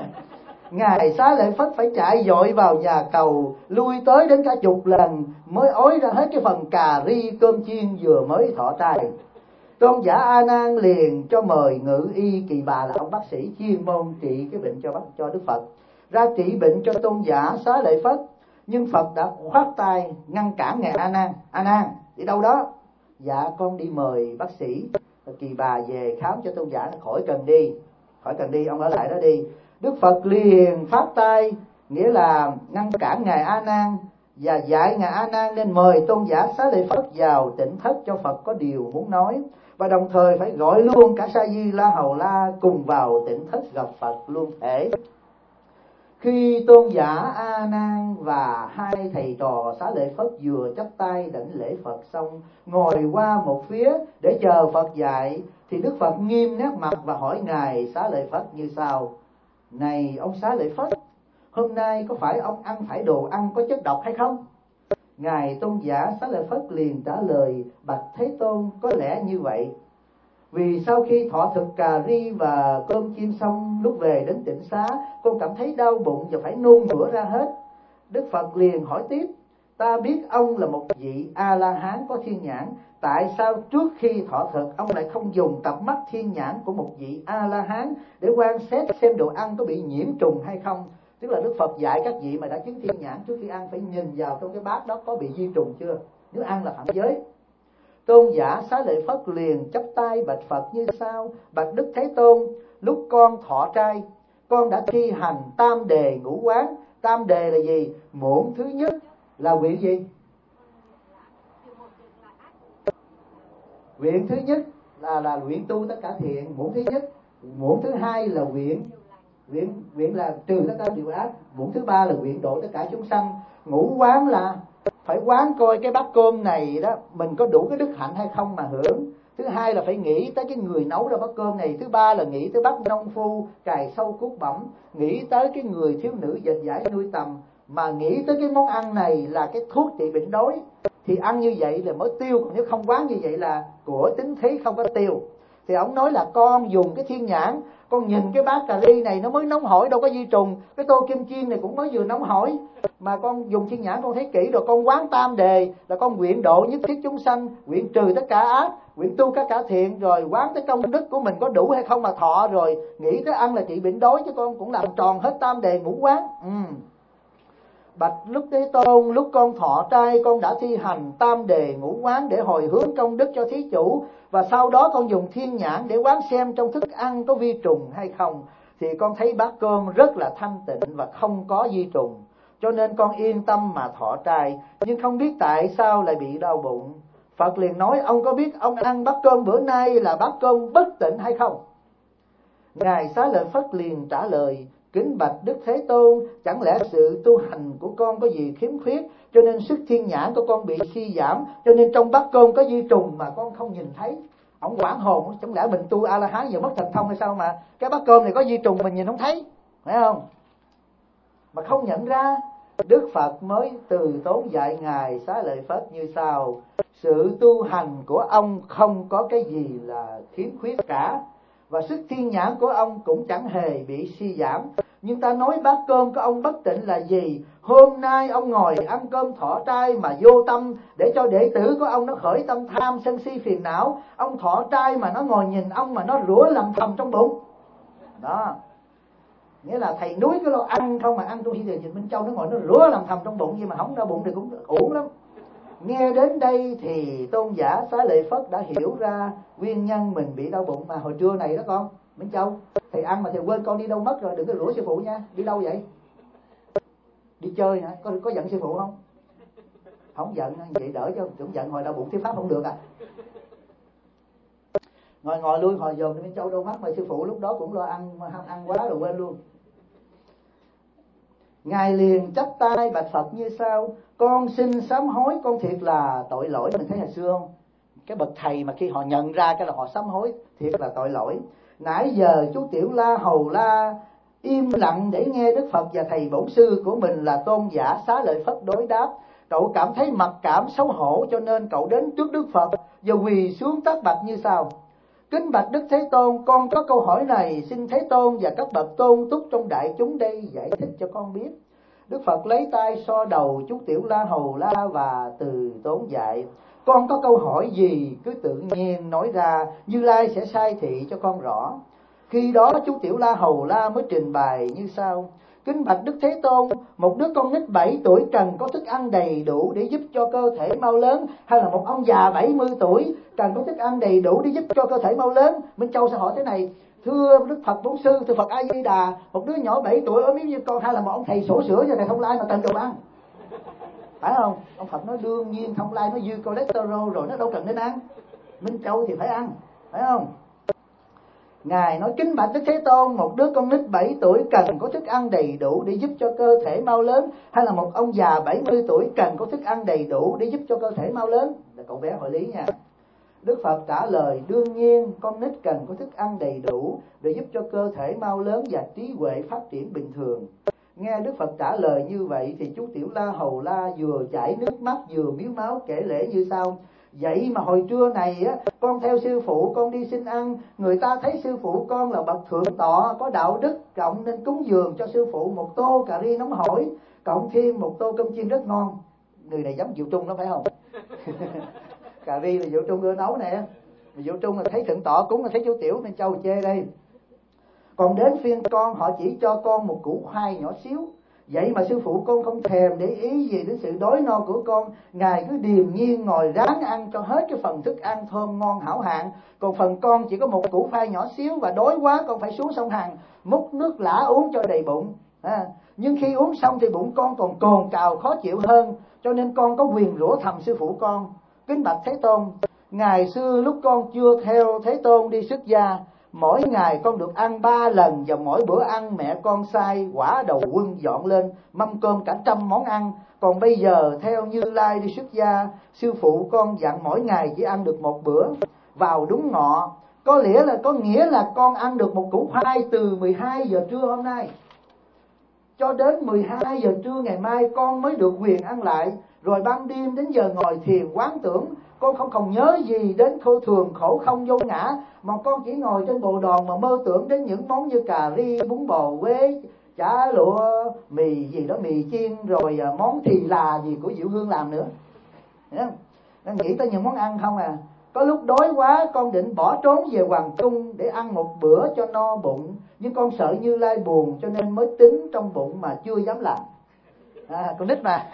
Ngài Xá Lợi Phất phải chạy dội vào nhà cầu, lui tới đến cả chục lần mới ói ra hết cái phần cà ri cơm chiên vừa mới thọ trai. Tôn giả A Nan liền cho mời Ngự Y Kỳ Bà, là ông bác sĩ chuyên môn trị cái bệnh cho cho Đức Phật, ra trị bệnh cho tôn giả Xá Lợi Phất. Nhưng Phật đã khoát tay ngăn cản ngài A Nan. A Nan đi đâu đó? Dạ con đi mời bác sĩ Kỳ Bà về khám cho tôn giả, khỏi cần đi, khỏi cần đi, ông ở lại đó đi. Đức Phật liền phát tay, nghĩa là ngăn cản ngài A Nan và dạy ngài A Nan nên mời tôn giả Xá Lợi Phất vào tỉnh thất cho Phật có điều muốn nói, và đồng thời phải gọi luôn cả Sa Di La Hầu La cùng vào tỉnh thất gặp Phật luôn thể. Khi tôn giả A Nan và hai thầy trò Xá Lợi Phất vừa chắp tay đảnh lễ Phật xong, ngồi qua một phía để chờ Phật dạy, thì Đức Phật nghiêm nét mặt và hỏi ngài Xá Lợi Phất như sau: Này ông Xá Lợi Phất, hôm nay có phải ông ăn phải đồ ăn có chất độc hay không? Ngài tôn giả Xá Lợi Phất liền trả lời: Bạch Thế Tôn, có lẽ như vậy. Vì sau khi thọ thực cà ri và cơm chiên xong, lúc về đến tỉnh xá, con cảm thấy đau bụng và phải nôn mửa ra hết. Đức Phật liền hỏi tiếp: Ta biết ông là một vị A-la-hán có thiên nhãn, tại sao trước khi thọ thực ông lại không dùng cặp mắt thiên nhãn của một vị A-la-hán để quan sát xem đồ ăn có bị nhiễm trùng hay không? Tức là Đức Phật dạy các vị mà đã chứng thiên nhãn, trước khi ăn phải nhìn vào trong cái bát đó có bị vi trùng chưa, nếu ăn là phạm giới. Tôn giả Xá Lợi Phất liền chắp tay bạch Phật như sau: Bạch Đức Thế Tôn, lúc con thọ trai, con đã thi hành tam đề ngũ quán. Tam đề là gì? Muỗng thứ nhất là nguyện gì? Nguyện thứ nhất là là nguyện tu tất cả thiện, muỗng thứ nhất. Muỗng thứ hai là nguyện nguyện nguyện là trừ tất cả điều ác. Muỗng thứ ba là nguyện độ tất cả chúng sanh. Ngũ quán là phải quán coi cái bát cơm này đó mình có đủ cái đức hạnh hay không mà hưởng. Thứ hai là phải nghĩ tới cái người nấu ra bát cơm này. Thứ ba là nghĩ tới bác nông phu cài sâu cuốc bẩm, nghĩ tới cái người thiếu nữ dệt dải nuôi tầm, mà nghĩ tới cái món ăn này là cái thuốc trị bệnh đói, thì ăn như vậy là mới tiêu. Còn nếu không quán như vậy là của tính thí không có tiêu. Thì ông nói là con dùng cái thiên nhãn, con nhìn cái bát cà ri này nó mới nóng hổi, đâu có vi trùng. Cái tô kim chiên này cũng mới vừa nóng hổi, mà con dùng thiên nhãn con thấy kỹ rồi, con quán tam đề là con nguyện độ nhất thiết chúng sanh, nguyện trừ tất cả ác, nguyện tu tất cả thiện, rồi quán tới công đức của mình có đủ hay không mà thọ, rồi nghĩ tới ăn là trị bệnh đói, chứ con cũng làm tròn hết tam đề ngũ quán. Ừ. Bạch Đức Thế Tôn, lúc con thọ trai, con đã thi hành tam đề ngũ quán để hồi hướng công đức cho thí chủ, và sau đó con dùng thiên nhãn để quán xem trong thức ăn có vi trùng hay không, thì con thấy bát cơm rất là thanh tịnh và không có vi trùng, cho nên con yên tâm mà thọ trai. Nhưng không biết tại sao lại bị đau bụng. Phật liền nói: ông có biết ông ăn bát cơm bữa nay là bát cơm bất tịnh hay không? Ngài Xá Lợi Phất liền trả lời: Kính bạch Đức Thế Tôn, chẳng lẽ sự tu hành của con có gì khiếm khuyết, cho nên sức thiên nhãn của con bị suy giảm, cho nên trong bát cơm có vi trùng mà con không nhìn thấy. Ông quảng hồn, chẳng lẽ mình tu A-la-hán giờ mất thần thông hay sao mà cái bát cơm này có vi trùng mình nhìn không thấy, phải không? Mà không nhận ra. Đức Phật mới từ tốn dạy ngài Xá Lợi Phất như sau: sự tu hành của ông không có cái gì là khiếm khuyết cả, và sức thiên nhãn của ông cũng chẳng hề bị suy giảm. Nhưng ta nói bát cơm của ông bất tịnh là gì? Hôm nay ông ngồi ăn cơm thọ trai mà vô tâm, để cho đệ tử của ông nó khởi tâm tham sân si phiền não. Ông thọ trai mà nó ngồi nhìn ông mà nó rủa lầm thầm trong bụng. Đó, nghĩa là thầy núi cái lo ăn không mà ăn trong khi thầy Dịch Minh Châu nó ngồi nó rủa lầm thầm trong bụng, nhưng mà không đau bụng thì cũng uổng lắm. Nghe đến đây thì tôn giả Xá Lợi Phất đã hiểu ra nguyên nhân mình bị đau bụng. Mà hồi trưa này đó con Minh Châu, thầy ăn mà thầy quên con đi đâu mất rồi, đừng có rủa sư phụ nha. Đi đâu vậy? Đi chơi hả? Có, có giận sư phụ không? Không giận, vậy đỡ cho cũng giận hồi đau bụng thuyết pháp không được à. Ngồi ngồi lui hồi dồn Minh Châu đâu mất, mà sư phụ lúc đó cũng lo ăn, ăn quá rồi quên luôn. Ngài liền chắp tay bạch Phật như sau: con xin sám hối, con thiệt là tội lỗi. Mình thấy hồi xưa không, cái bậc thầy mà khi họ nhận ra cái là họ sám hối, thiệt là tội lỗi. Nãy giờ chú Tiểu La Hầu La im lặng để nghe Đức Phật và thầy bổn sư của mình là tôn giả Xá Lợi Phất đối đáp. Cậu cảm thấy mặc cảm xấu hổ, cho nên cậu đến trước Đức Phật và quỳ xuống tất bạch như sau: kính bạch Đức Thế Tôn, con có câu hỏi này, xin Thế Tôn và các bậc tôn túc trong đại chúng đây giải thích cho con biết. Đức Phật lấy tay so đầu chú Tiểu La Hầu La và từ tốn dạy: con có câu hỏi gì cứ tự nhiên nói ra, Như Lai sẽ sai thị cho con rõ. Khi đó chú Tiểu La Hầu La mới trình bày như sau: kính bạch Đức Thế Tôn, một đứa con nít bảy tuổi cần có thức ăn đầy đủ để giúp cho cơ thể mau lớn, hay là một ông già bảy mươi tuổi cần có thức ăn đầy đủ để giúp cho cơ thể mau lớn? Minh Châu sẽ hỏi thế này: thưa Đức Phật Bổn Sư, thưa Phật A Di Đà, một đứa nhỏ bảy tuổi ốm yếu như con, hay là một ông thầy sổ sữa cho thầy Thông Lai mà cần đồ ăn? Phải không? Ông Phật nói đương nhiên Thông Lai nó dư cholesterol rồi, nó đâu cần đến ăn. Minh Châu thì phải ăn, phải không? Ngài nói: kính bạch Đức Thế Tôn, một đứa con nít bảy tuổi cần có thức ăn đầy đủ để giúp cho cơ thể mau lớn, hay là một ông già bảy mươi tuổi cần có thức ăn đầy đủ để giúp cho cơ thể mau lớn? Là cậu bé hỏi lý nha. Đức Phật trả lời: đương nhiên con nít cần có thức ăn đầy đủ để giúp cho cơ thể mau lớn và trí huệ phát triển bình thường. Nghe Đức Phật trả lời như vậy thì chú Tiểu La Hầu La vừa chảy nước mắt vừa miếu máu, kể lễ như sau: vậy mà hồi trưa này á, con theo sư phụ con đi xin ăn, người ta thấy sư phụ con là bậc thượng tọa có đạo đức, cộng nên cúng dường cho sư phụ một tô cà ri nóng hổi, cộng thêm một tô cơm chiên rất ngon. Người này giống Diệu Trung đó phải không? Cà ri là Diệu Trung ưa nấu nè. Diệu Trung là thấy thượng tọa cúng là thấy chú Tiểu nên Châu chê đây. Còn đến phiên con, họ chỉ cho con một củ khoai nhỏ xíu. Vậy mà sư phụ con không thèm để ý gì đến sự đói no của con. Ngài cứ điềm nhiên ngồi ráng ăn cho hết cái phần thức ăn thơm ngon hảo hạng. Còn phần con chỉ có một củ khoai nhỏ xíu, và đói quá con phải xuống sông Hằng múc nước lã uống cho đầy bụng. À, nhưng khi uống xong thì bụng con còn cồn cào khó chịu hơn, cho nên con có quyền rủa thầm sư phụ con. Kính bạch Thế Tôn, ngày xưa lúc con chưa theo Thế Tôn đi xuất gia, mỗi ngày con được ăn ba lần, và mỗi bữa ăn mẹ con sai quả đầu quân dọn lên mâm cơm cả trăm món ăn. Còn bây giờ theo Như Lai đi xuất gia, sư phụ con dặn mỗi ngày chỉ ăn được một bữa vào đúng ngọ. Có nghĩa là có nghĩa là con ăn được một củ khoai từ mười hai giờ trưa hôm nay cho đến mười hai giờ trưa ngày mai con mới được quyền ăn lại. Rồi ban đêm đến giờ ngồi thiền quán tưởng, con không còn nhớ gì đến khô thường khổ không vô ngã, mà con chỉ ngồi trên bộ đòn mà mơ tưởng đến những món như cà ri, bún bò Quế, chả lụa, mì gì đó, mì chiên, rồi món thì là gì của Diệu Hương làm nữa. Nên nghĩ tới những món ăn không à. Có lúc đói quá con định bỏ trốn về hoàng cung để ăn một bữa cho no bụng, nhưng con sợ Như Lai buồn cho nên mới tính trong bụng mà chưa dám làm. À, con nít mà.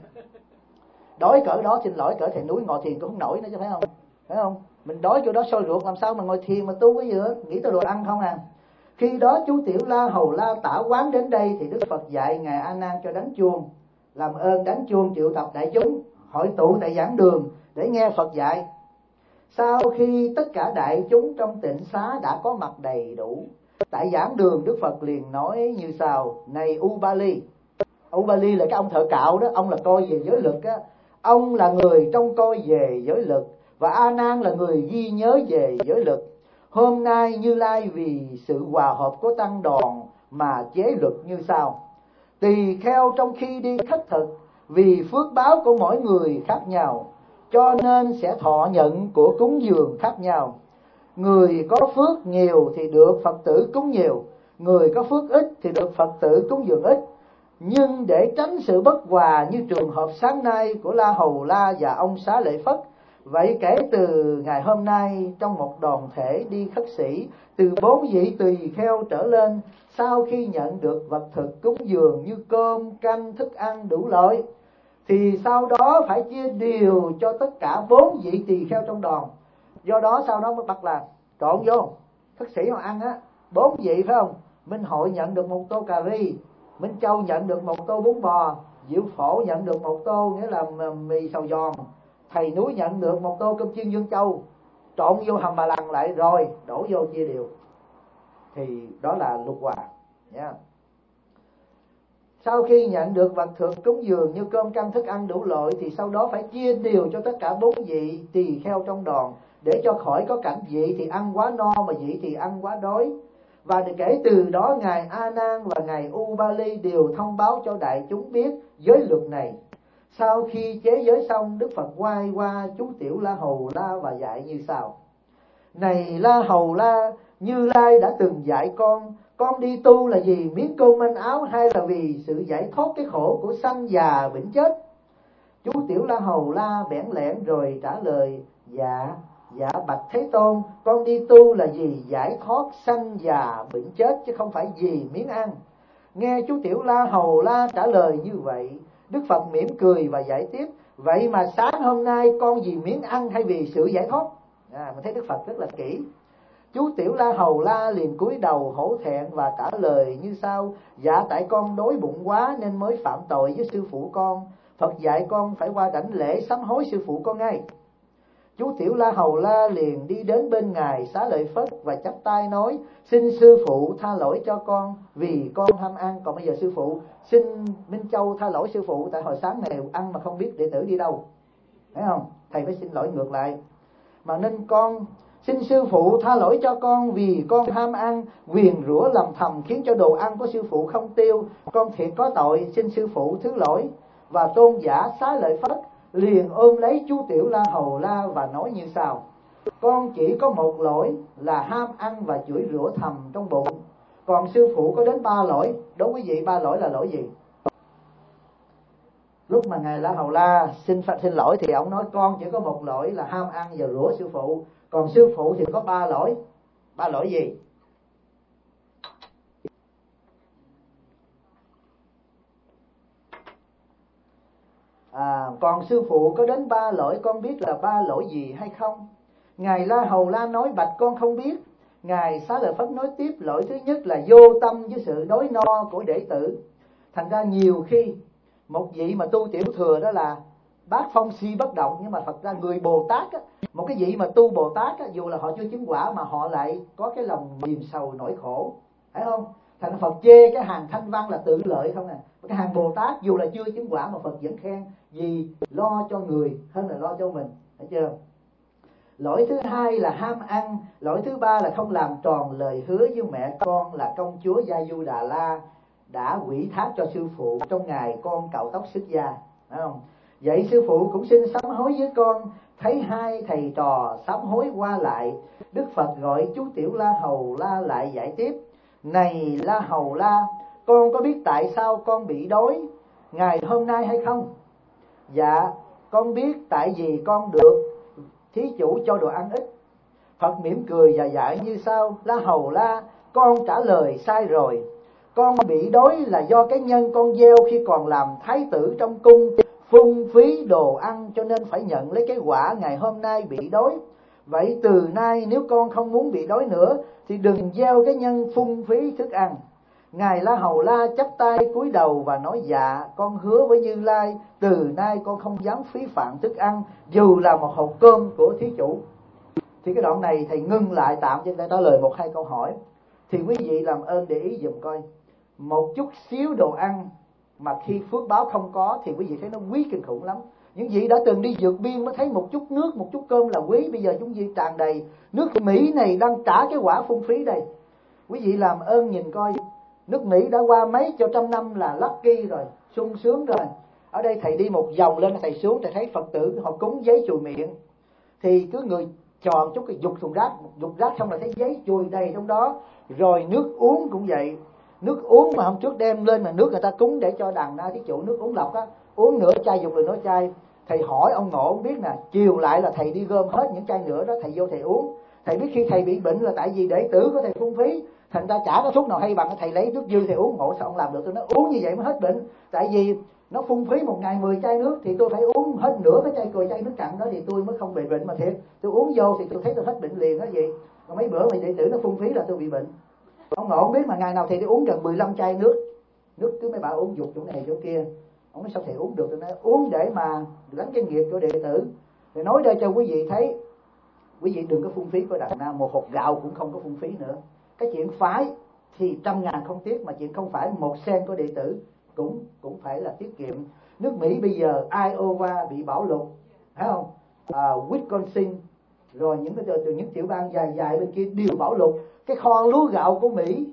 Đói cỡ đó xin lỗi cỡ thầy núi ngồi thiền cũng không nổi nữa chứ, phải không? Phải không? Mình đói chỗ đó sôi ruột làm sao mà ngồi thiền mà tu cái gì nữa, nghĩ tới đồ ăn không à. Khi đó chú Tiểu La Hầu La tả quán đến đây thì Đức Phật dạy ngài A Nan cho đánh chuông, làm ơn đánh chuông triệu tập đại chúng hội tụ tại giảng đường để nghe Phật dạy. Sau khi tất cả đại chúng trong tịnh xá đã có mặt đầy đủ tại giảng đường, Đức Phật liền nói như sau: này Ubali. Ubali là cái ông thợ cạo đó, ông là coi về giới lực á. Ông là người trông coi về giới lực, và A Nan là người ghi nhớ về giới lực. Hôm nay Như Lai vì sự hòa hợp của tăng đoàn mà chế luật như sau: tỳ kheo trong khi đi khất thực, vì phước báo của mỗi người khác nhau, cho nên sẽ thọ nhận của cúng dường khác nhau. Người có phước nhiều thì được Phật tử cúng nhiều, người có phước ít thì được Phật tử cúng dường ít. Nhưng để tránh sự bất hòa như trường hợp sáng nay của La Hầu La và ông Xá Lợi Phất, vậy kể từ ngày hôm nay trong một đoàn thể đi khất sĩ, từ bốn vị tỳ kheo trở lên, sau khi nhận được vật thực cúng dường như cơm, canh, thức ăn đủ loại, thì sau đó phải chia đều cho tất cả bốn vị tỳ kheo trong đoàn. Do đó sau đó mới bắt là trộn vô khất sĩ họ ăn á, bốn vị phải không? Minh Hội nhận được một tô cà ri, Minh Châu nhận được một tô bún bò, Diệu Phổ nhận được một tô nghĩa là mì xào giòn, thầy núi nhận được một tô cơm chiên Dương Châu, trộn vô hầm bà lằn lại rồi đổ vô chia đều. Thì đó là lục hòa nha. Sau khi nhận được vật thực cúng dường như cơm canh thức ăn đủ loại thì sau đó phải chia đều cho tất cả bốn vị tỳ kheo trong đoàn, để cho khỏi có cảnh vị thì ăn quá no mà vị thì ăn quá đói. Và kể từ đó ngài A Nan và ngài Ubali đều thông báo cho đại chúng biết giới luật này. Sau khi chế giới xong, Đức Phật quay qua chú Tiểu La Hầu La và dạy như sau: Này La Hầu La, Như Lai đã từng dạy con, con đi tu là vì miếng cơm manh áo hay là vì sự giải thoát cái khổ của sanh già bệnh chết? Chú Tiểu La Hầu La bẽn lẽn rồi trả lời: Dạ, dạ bạch Thế Tôn, con đi tu là vì giải thoát sanh già bệnh chết chứ không phải vì miếng ăn. Nghe chú Tiểu La Hầu La trả lời như vậy, Đức Phật mỉm cười và giải tiếp: Vậy mà sáng hôm nay con vì miếng ăn hay vì sự giải thoát? À, mình thấy Đức Phật rất là kỹ. Chú Tiểu La Hầu La liền cúi đầu hổ thẹn và trả lời như sau: Dạ tại con đói bụng quá nên mới phạm tội với sư phụ con. Phật dạy con phải qua đảnh lễ sám hối sư phụ con ngay. Chú Tiểu La Hầu La liền đi đến bên Ngài Xá Lợi Phất và chắp tay nói: Xin sư phụ tha lỗi cho con vì con tham ăn. Còn bây giờ sư phụ xin Minh Châu tha lỗi sư phụ, tại hồi sáng này ăn mà không biết đệ tử đi đâu, thấy không? Thầy phải xin lỗi ngược lại. Mà nên con xin sư phụ tha lỗi cho con vì con ham ăn, nguyền rủa lầm thầm khiến cho đồ ăn của sư phụ không tiêu. Con thiệt có tội, xin sư phụ thứ lỗi. Và tôn giả Xá Lợi Phất liền ôm lấy chú Tiểu La Hầu La và nói như sau: Con chỉ có một lỗi là ham ăn và chửi rủa thầm trong bụng. Còn sư phụ có đến ba lỗi. Đối với quý vị, ba lỗi là lỗi gì? Lúc mà Ngài La Hầu La xin phạt xin lỗi thì ông nói con chỉ có một lỗi là ham ăn và rủa sư phụ. Còn sư phụ thì có ba lỗi. Ba lỗi gì? À, còn sư phụ có đến ba lỗi, con biết là ba lỗi gì hay không? Ngài La Hầu La nói: Bạch con không biết. Ngài Xá Lợi Phất nói tiếp: Lỗi thứ nhất là vô tâm với sự đói no của đệ tử. Thành ra nhiều khi một vị mà tu tiểu thừa đó là bát phong si bất động, nhưng mà thật ra người Bồ Tát á, một cái vị mà tu Bồ Tát á, dù là họ chưa chứng quả mà họ lại có cái lòng mềm sầu nỗi khổ, phải không? Thành Phật chê cái hàng thanh văn là tự lợi không nè. Cái hàng Bồ Tát dù là chưa chứng quả mà Phật vẫn khen, vì lo cho người hơn là lo cho mình, thấy chưa? Lỗi thứ hai là ham ăn. Lỗi thứ ba là không làm tròn lời hứa với mẹ con là công chúa Gia Du Đà La đã ủy thác cho sư phụ trong ngày con cạo tóc xuất gia, phải không? Vậy sư phụ cũng xin sám hối với con. Thấy hai thầy trò sám hối qua lại, Đức Phật gọi chú Tiểu La Hầu La lại giải tiếp: Này La Hầu La, con có biết tại sao con bị đói ngày hôm nay hay không? Dạ con biết, tại vì con được thí chủ cho đồ ăn ít. Phật mỉm cười và dạy như sau: La Hầu La, con trả lời sai rồi. Con bị đói là do cái nhân con gieo khi còn làm thái tử trong cung, phung phí đồ ăn, cho nên phải nhận lấy cái quả ngày hôm nay bị đói. Vậy từ nay nếu con không muốn bị đói nữa thì đừng gieo cái nhân phung phí thức ăn. Ngài La Hầu La chắp tay cúi đầu và nói: Dạ con hứa với Như Lai, từ nay con không dám phí phạm thức ăn, dù là một hộp cơm của thí chủ. Thì cái đoạn này thầy ngưng lại tạm cho thầy trả lời một hai câu hỏi. Thì quý vị làm ơn để ý dùm coi, một chút xíu đồ ăn mà khi phước báo không có thì quý vị thấy nó quý kinh khủng lắm. Những vị đã từng đi vượt biên mới thấy một chút nước, một chút cơm là quý. Bây giờ chúng vị tràn đầy nước Mỹ này đang trả cái quả phung phí đây. Quý vị làm ơn nhìn coi, nước Mỹ đã qua mấy cho trăm năm là lucky rồi, sung sướng rồi. Ở đây thầy đi một vòng lên thầy xuống, thầy thấy Phật tử họ cúng giấy chùi miệng, thì cứ người tròn chút cái dục thùng rác, dục rác xong là thấy giấy chùi đầy trong đó. Rồi nước uống cũng vậy, nước uống mà hôm trước đem lên mà nước người ta cúng để cho đàn na thí chủ, nước uống lọc á, uống nửa chai dục rồi nửa chai. Thầy hỏi ông Ngộ ông biết nè, chiều lại là thầy đi gom hết những chai nữa đó, thầy vô thầy uống. Thầy biết khi thầy bị bệnh là tại vì đệ tử của thầy phung phí, thành ra chả có thuốc nào hay bằng thầy lấy nước dư thầy uống. Ngộ sao ông làm được? Tôi nói uống như vậy mới hết bệnh. Tại vì nó phung phí một ngày mười chai nước thì tôi phải uống hết nửa cái chai cùi chai nước cặn đó thì tôi mới không bị bệnh. Mà thiệt tôi uống vô thì tôi thấy tôi hết bệnh liền đó vậy. Còn mấy bữa mày đệ tử nó phung phí là tôi bị bệnh. Ông Ngộ không biết mà ngày nào thì tôi uống gần mười lăm chai nước, nước cứ mấy bà uống dục chỗ này chỗ kia. Ông nói sao thầy uống được? Tôi nói uống để mà gánh cái nghiệp của đệ tử. Thì nói đây cho quý vị thấy, quý vị đừng có phung phí của đàn na, một hột gạo cũng không có phung phí nữa. Cái chuyện phải thì trăm ngàn không tiếc, mà chuyện không phải một sen của đệ tử cũng cũng phải là tiết kiệm. Nước Mỹ bây giờ Iowa bị bão lụt, thấy không? À, Wisconsin rồi những cái từ những tiểu bang dài dài bên kia đều bão lụt. Cái kho lúa gạo của Mỹ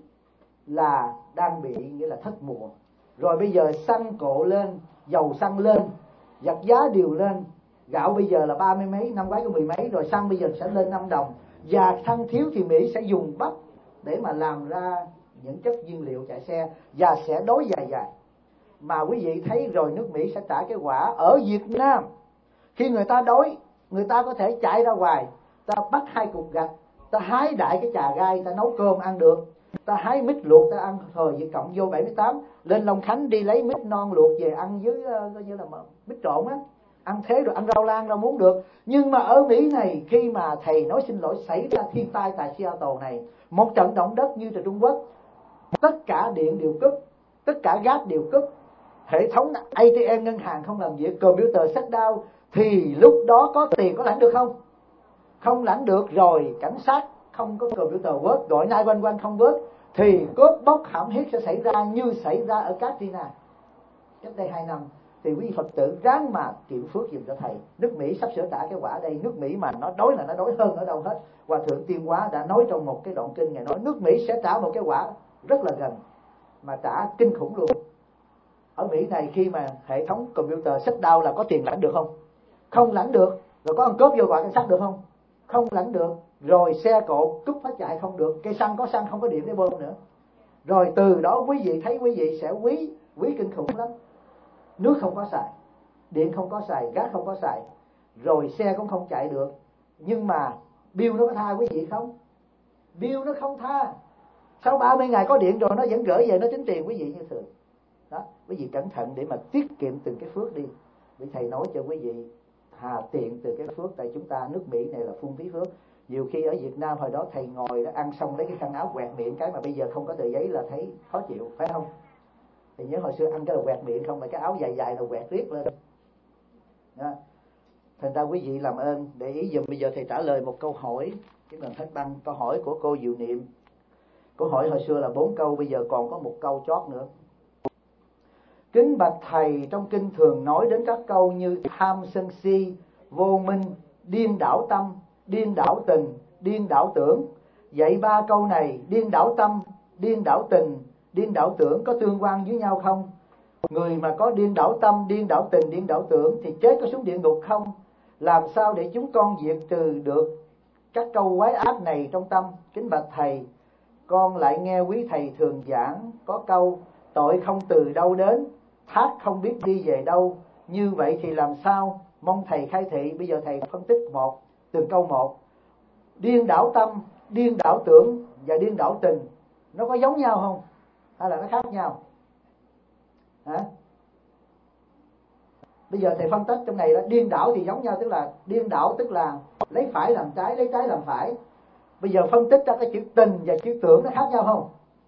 là đang bị nghĩa là thất mùa. Rồi bây giờ xăng cộ lên, dầu xăng lên, giật giá đều lên. Gạo bây giờ là ba mươi mấy, năm ngoái có mười mấy, rồi xăng bây giờ sẽ lên năm đồng. Và xăng thiếu thì Mỹ sẽ dùng bắp để mà làm ra những chất nhiên liệu chạy xe, và sẽ đói dài dài. Mà quý vị thấy rồi, nước Mỹ sẽ trả cái quả. Ở Việt Nam, khi người ta đói, người ta có thể chạy ra ngoài, ta bắt hai cục gạch, ta hái đại cái chà gai, ta nấu cơm ăn được. Ta hái mít luộc ta ăn, thời Việt Cộng vô bảy mươi tám lên Long Khánh đi lấy mít non luộc về ăn với coi như là mít trộn á, ăn thế rồi ăn rau lan rau muống được. Nhưng mà ở Mỹ này, khi mà thầy nói xin lỗi xảy ra thiên tai tại Seattle này, một trận động đất như tại Trung Quốc, tất cả điện đều cúp, tất cả gas đều cúp, hệ thống a tê em ngân hàng không làm việc, computer shut down, thì lúc đó có tiền có lãnh được không? Không lãnh được. Rồi cảnh sát không có computer work, gọi nine one one không work, thì cướp bóc hãm hiếp sẽ xảy ra như xảy ra ở Katrina cách đây hai năm. Thì quý Phật tử ráng mà kiệm phước giùm cho thầy. Nước Mỹ sắp sửa trả cái quả đây. Nước Mỹ mà nó đói là nó đói hơn ở đâu hết. Hòa thượng Tiên Hóa đã nói trong một cái đoạn kinh, Ngài nói nước Mỹ sẽ trả một cái quả rất là gần, mà trả kinh khủng luôn. Ở Mỹ này khi mà hệ thống computer shut down là có tiền lãnh được không? Không lãnh được. Rồi có ăn cướp vô gọi cảnh sát được không? Không lãnh được. Rồi xe cộ cúp hết chạy không được. Cây xăng có xăng không có điện để bơm nữa. Rồi từ đó quý vị thấy quý vị sẽ quý quý kinh khủng lắm. Nước không có xài, điện không có xài, gas không có xài, rồi xe cũng không chạy được. Nhưng mà bill nó có tha quý vị không? Bill nó không tha. Sau ba mươi ngày có điện rồi nó vẫn gửi về, nó tính tiền quý vị như thường. Đó, quý vị cẩn thận để mà tiết kiệm từng cái phước đi. Vì thầy nói cho quý vị hà tiện từ cái phước. Tại chúng ta nước Mỹ này là phung phí phước. Nhiều khi ở Việt Nam hồi đó thầy ngồi đó ăn xong lấy cái khăn áo quẹt miệng cái mà bây giờ không có tờ giấy là thấy khó chịu, phải không? Thì nhớ hồi xưa ăn cái là quẹt miệng không, mà cái áo dài dài là quẹt riết lên. Đó. Thành ra quý vị làm ơn để ý dùm. Bây giờ thầy trả lời một câu hỏi, cái lần hết băng câu hỏi của cô Diệu Niệm. Câu hỏi hồi xưa là bốn câu, bây giờ còn có một câu chót nữa. Kính bạch thầy, trong kinh thường nói đến các câu như tham sân si, vô minh, điên đảo tâm, điên đảo tình, điên đảo tưởng. Vậy ba câu này, điên đảo tâm, điên đảo tình, điên đảo tưởng, có tương quan với nhau không? Người mà có điên đảo tâm, điên đảo tình, điên đảo tưởng thì chết có xuống địa ngục không? Làm sao để chúng con diệt trừ được các câu quái ác này trong tâm? Kính bạch thầy, con lại nghe quý thầy thường giảng có câu tội không từ đâu đến, thác không biết đi về đâu. Như vậy thì làm sao? Mong thầy khai thị. Bây giờ thầy phân tích một từng câu một. Điên đảo tâm, điên đảo tưởng và điên đảo tình, nó có giống nhau không? Hay là nó khác nhau? Hả? Bây giờ thầy phân tích trong này là điên đảo thì giống nhau, tức là điên đảo tức là lấy phải làm trái, lấy trái làm phải. Bây giờ phân tích ra cái chữ tình và chữ tưởng nó khác nhau không?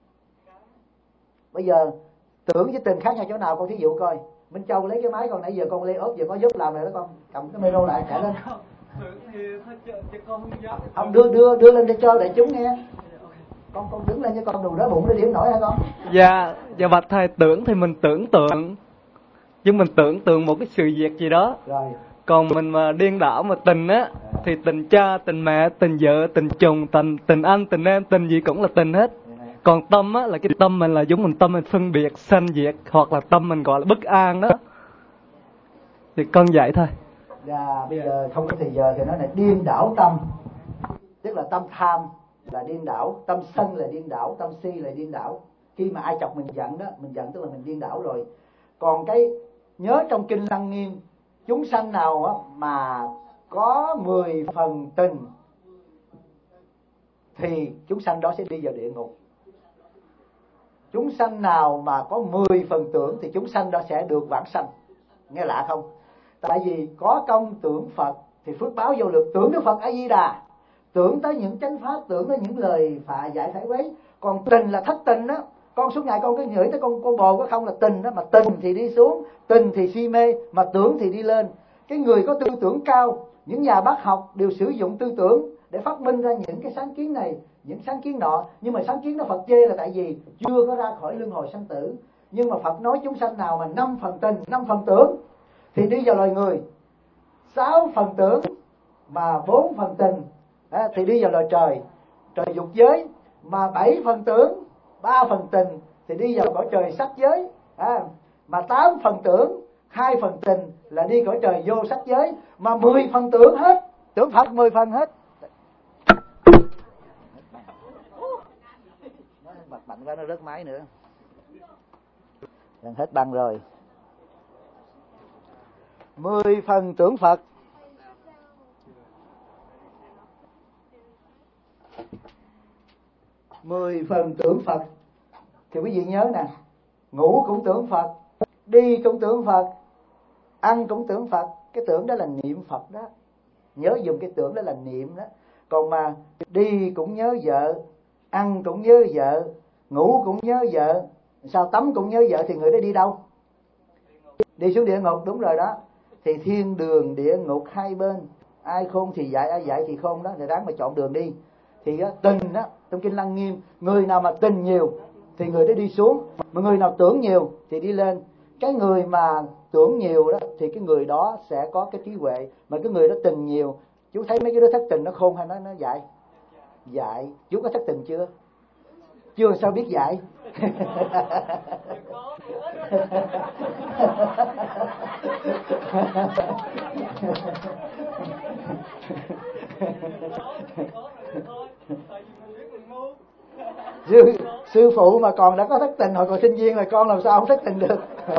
Bây giờ tưởng với tình khác nhau chỗ nào? Con thí dụ coi. Minh Châu lấy cái máy con nãy giờ con lê ốp giờ có giúp làm rồi đó con. Cầm cái micro lại chạy lên. Tưởng thì thôi cho con không dám. Ông đưa đưa đưa lên để cho đại chúng nghe. Con con đứng lên cho con đùi đói bụng để điểm nổi hả con? Dạ, dạ bạch thầy, tưởng thì mình tưởng tượng, nhưng mình tưởng tượng một cái sự việc gì đó. Rồi. Còn mình mà điên đảo mà tình á, thì tình cha, tình mẹ, tình vợ, tình chồng, tình tình anh, tình em, tình gì cũng là tình hết. Còn tâm á là cái tâm mình là giống mình tâm mình phân biệt, sanh diệt, hoặc là tâm mình gọi là bất an đó. Thì con vậy thôi. Dạ, bây giờ không có thời giờ thì nói là điên đảo tâm, tức là tâm tham là điên đảo, tâm sân là điên đảo, tâm si là điên đảo. Khi mà ai chọc mình giận đó, mình giận tức là mình điên đảo rồi. Còn cái nhớ trong kinh Lăng Nghiêm, chúng sanh nào á mà có mười phần tình thì chúng sanh đó sẽ đi vào địa ngục. Chúng sanh nào mà có mười phần tưởng thì chúng sanh đó sẽ được vãng sanh. Nghe lạ không? Tại vì có công tưởng Phật thì phước báo vô lượng. Tưởng Đức Phật A Di Đà, tưởng tới những chánh pháp, tưởng tới những lời phạ dạy phải quấy. Còn tình là thất tình đó. Con suốt ngày con cứ nghĩ tới con con bồ có không là tình đó, mà tình thì đi xuống, tình thì si mê, mà tưởng thì đi lên. Cái người có tư tưởng cao, những nhà bác học đều sử dụng tư tưởng để phát minh ra những cái sáng kiến này, những sáng kiến nọ. Nhưng mà sáng kiến đó Phật chê là tại vì chưa có ra khỏi luân hồi sanh tử. Nhưng mà Phật nói chúng sanh nào mà năm phần tình, năm phần tưởng thì đi vào loài người, sáu phần tưởng mà bốn phần tình à, thì đi vào loài trời, trời dục giới. Mà bảy phần tưởng, ba phần tình thì đi vào cõi trời sắc giới à, mà tám phần tưởng, hai phần tình là đi cõi trời vô sắc giới. Mà mười phần tưởng hết, tưởng Phật mười phần hết. mạnh quá nó rớt máy nữa. Gần hết băng rồi. Mười phần tưởng Phật. Mười phần tưởng Phật thì quý vị nhớ nè, ngủ cũng tưởng Phật, đi cũng tưởng Phật, ăn cũng tưởng Phật. Cái tưởng đó là niệm Phật đó, nhớ dùng cái tưởng đó là niệm đó. Còn mà đi cũng nhớ vợ, ăn cũng nhớ vợ, ngủ cũng nhớ vợ, sao tắm cũng nhớ vợ thì người đó đi đâu? Đi xuống địa ngục. Đúng rồi đó. Thì thiên đường địa ngục hai bên, ai khôn thì dạy, ai dạy thì khôn đó, thì ráng mà chọn đường đi. Thì đó, tình đó, trong kinh Lăng Nghiêm, người nào mà tình nhiều thì người đó đi xuống, mà người nào tưởng nhiều thì đi lên. Cái người mà tưởng nhiều đó thì cái người đó sẽ có cái trí huệ, mà cái người đó tình nhiều. Chú thấy mấy cái đứa thất tình nó khôn hay nó nó dạy? Dạy. Chú có thất tình chưa? Chưa sao biết dạy. sư, sư phụ mà còn đã có thất tình hồi còn sinh viên là con làm sao không thất tình được.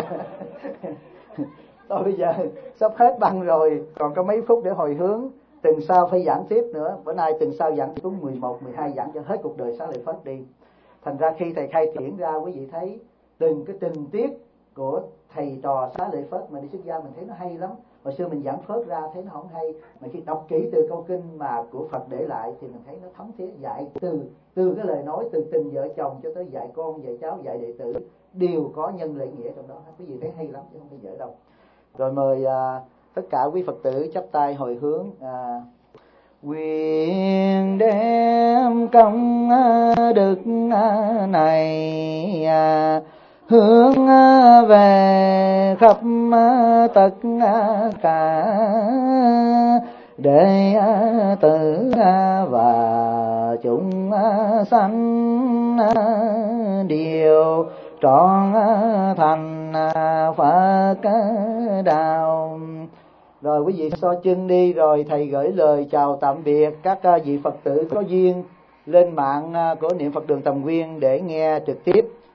Thôi bây giờ sắp hết băng rồi, còn có mấy phút để hồi hướng. Tuần sau phải giảng tiếp nữa. Bữa nay tuần sau giảng cũng mười một, mười hai giảng cho hết cuộc đời Xá Lợi Phất đi. Thành ra khi thầy khai triển ra, quý vị thấy từng cái tình tiết của thầy trò Xá Lợi Phất mà đi xuất gia mình thấy nó hay lắm. Hồi xưa mình giảng Phớt ra thấy nó không hay, mà khi đọc kỹ từ câu kinh mà của Phật để lại thì mình thấy nó thấm thía. Dạy từ từ cái lời nói, từ tình vợ chồng cho tới dạy con, dạy cháu, dạy đệ tử đều có nhân lễ nghĩa trong đó. Quý vị thấy hay lắm chứ không phải dở đâu. Rồi mời à, tất cả quý Phật tử chắp tay hồi hướng. à, Nguyện đem công đức này hướng về khắp tất cả đệ tử và chúng sanh đều trọn thành Phật đạo. Rồi quý vị so chân đi, rồi thầy gửi lời chào tạm biệt các vị Phật tử có duyên lên mạng của Niệm Phật Đường Tầm Nguyên để nghe trực tiếp.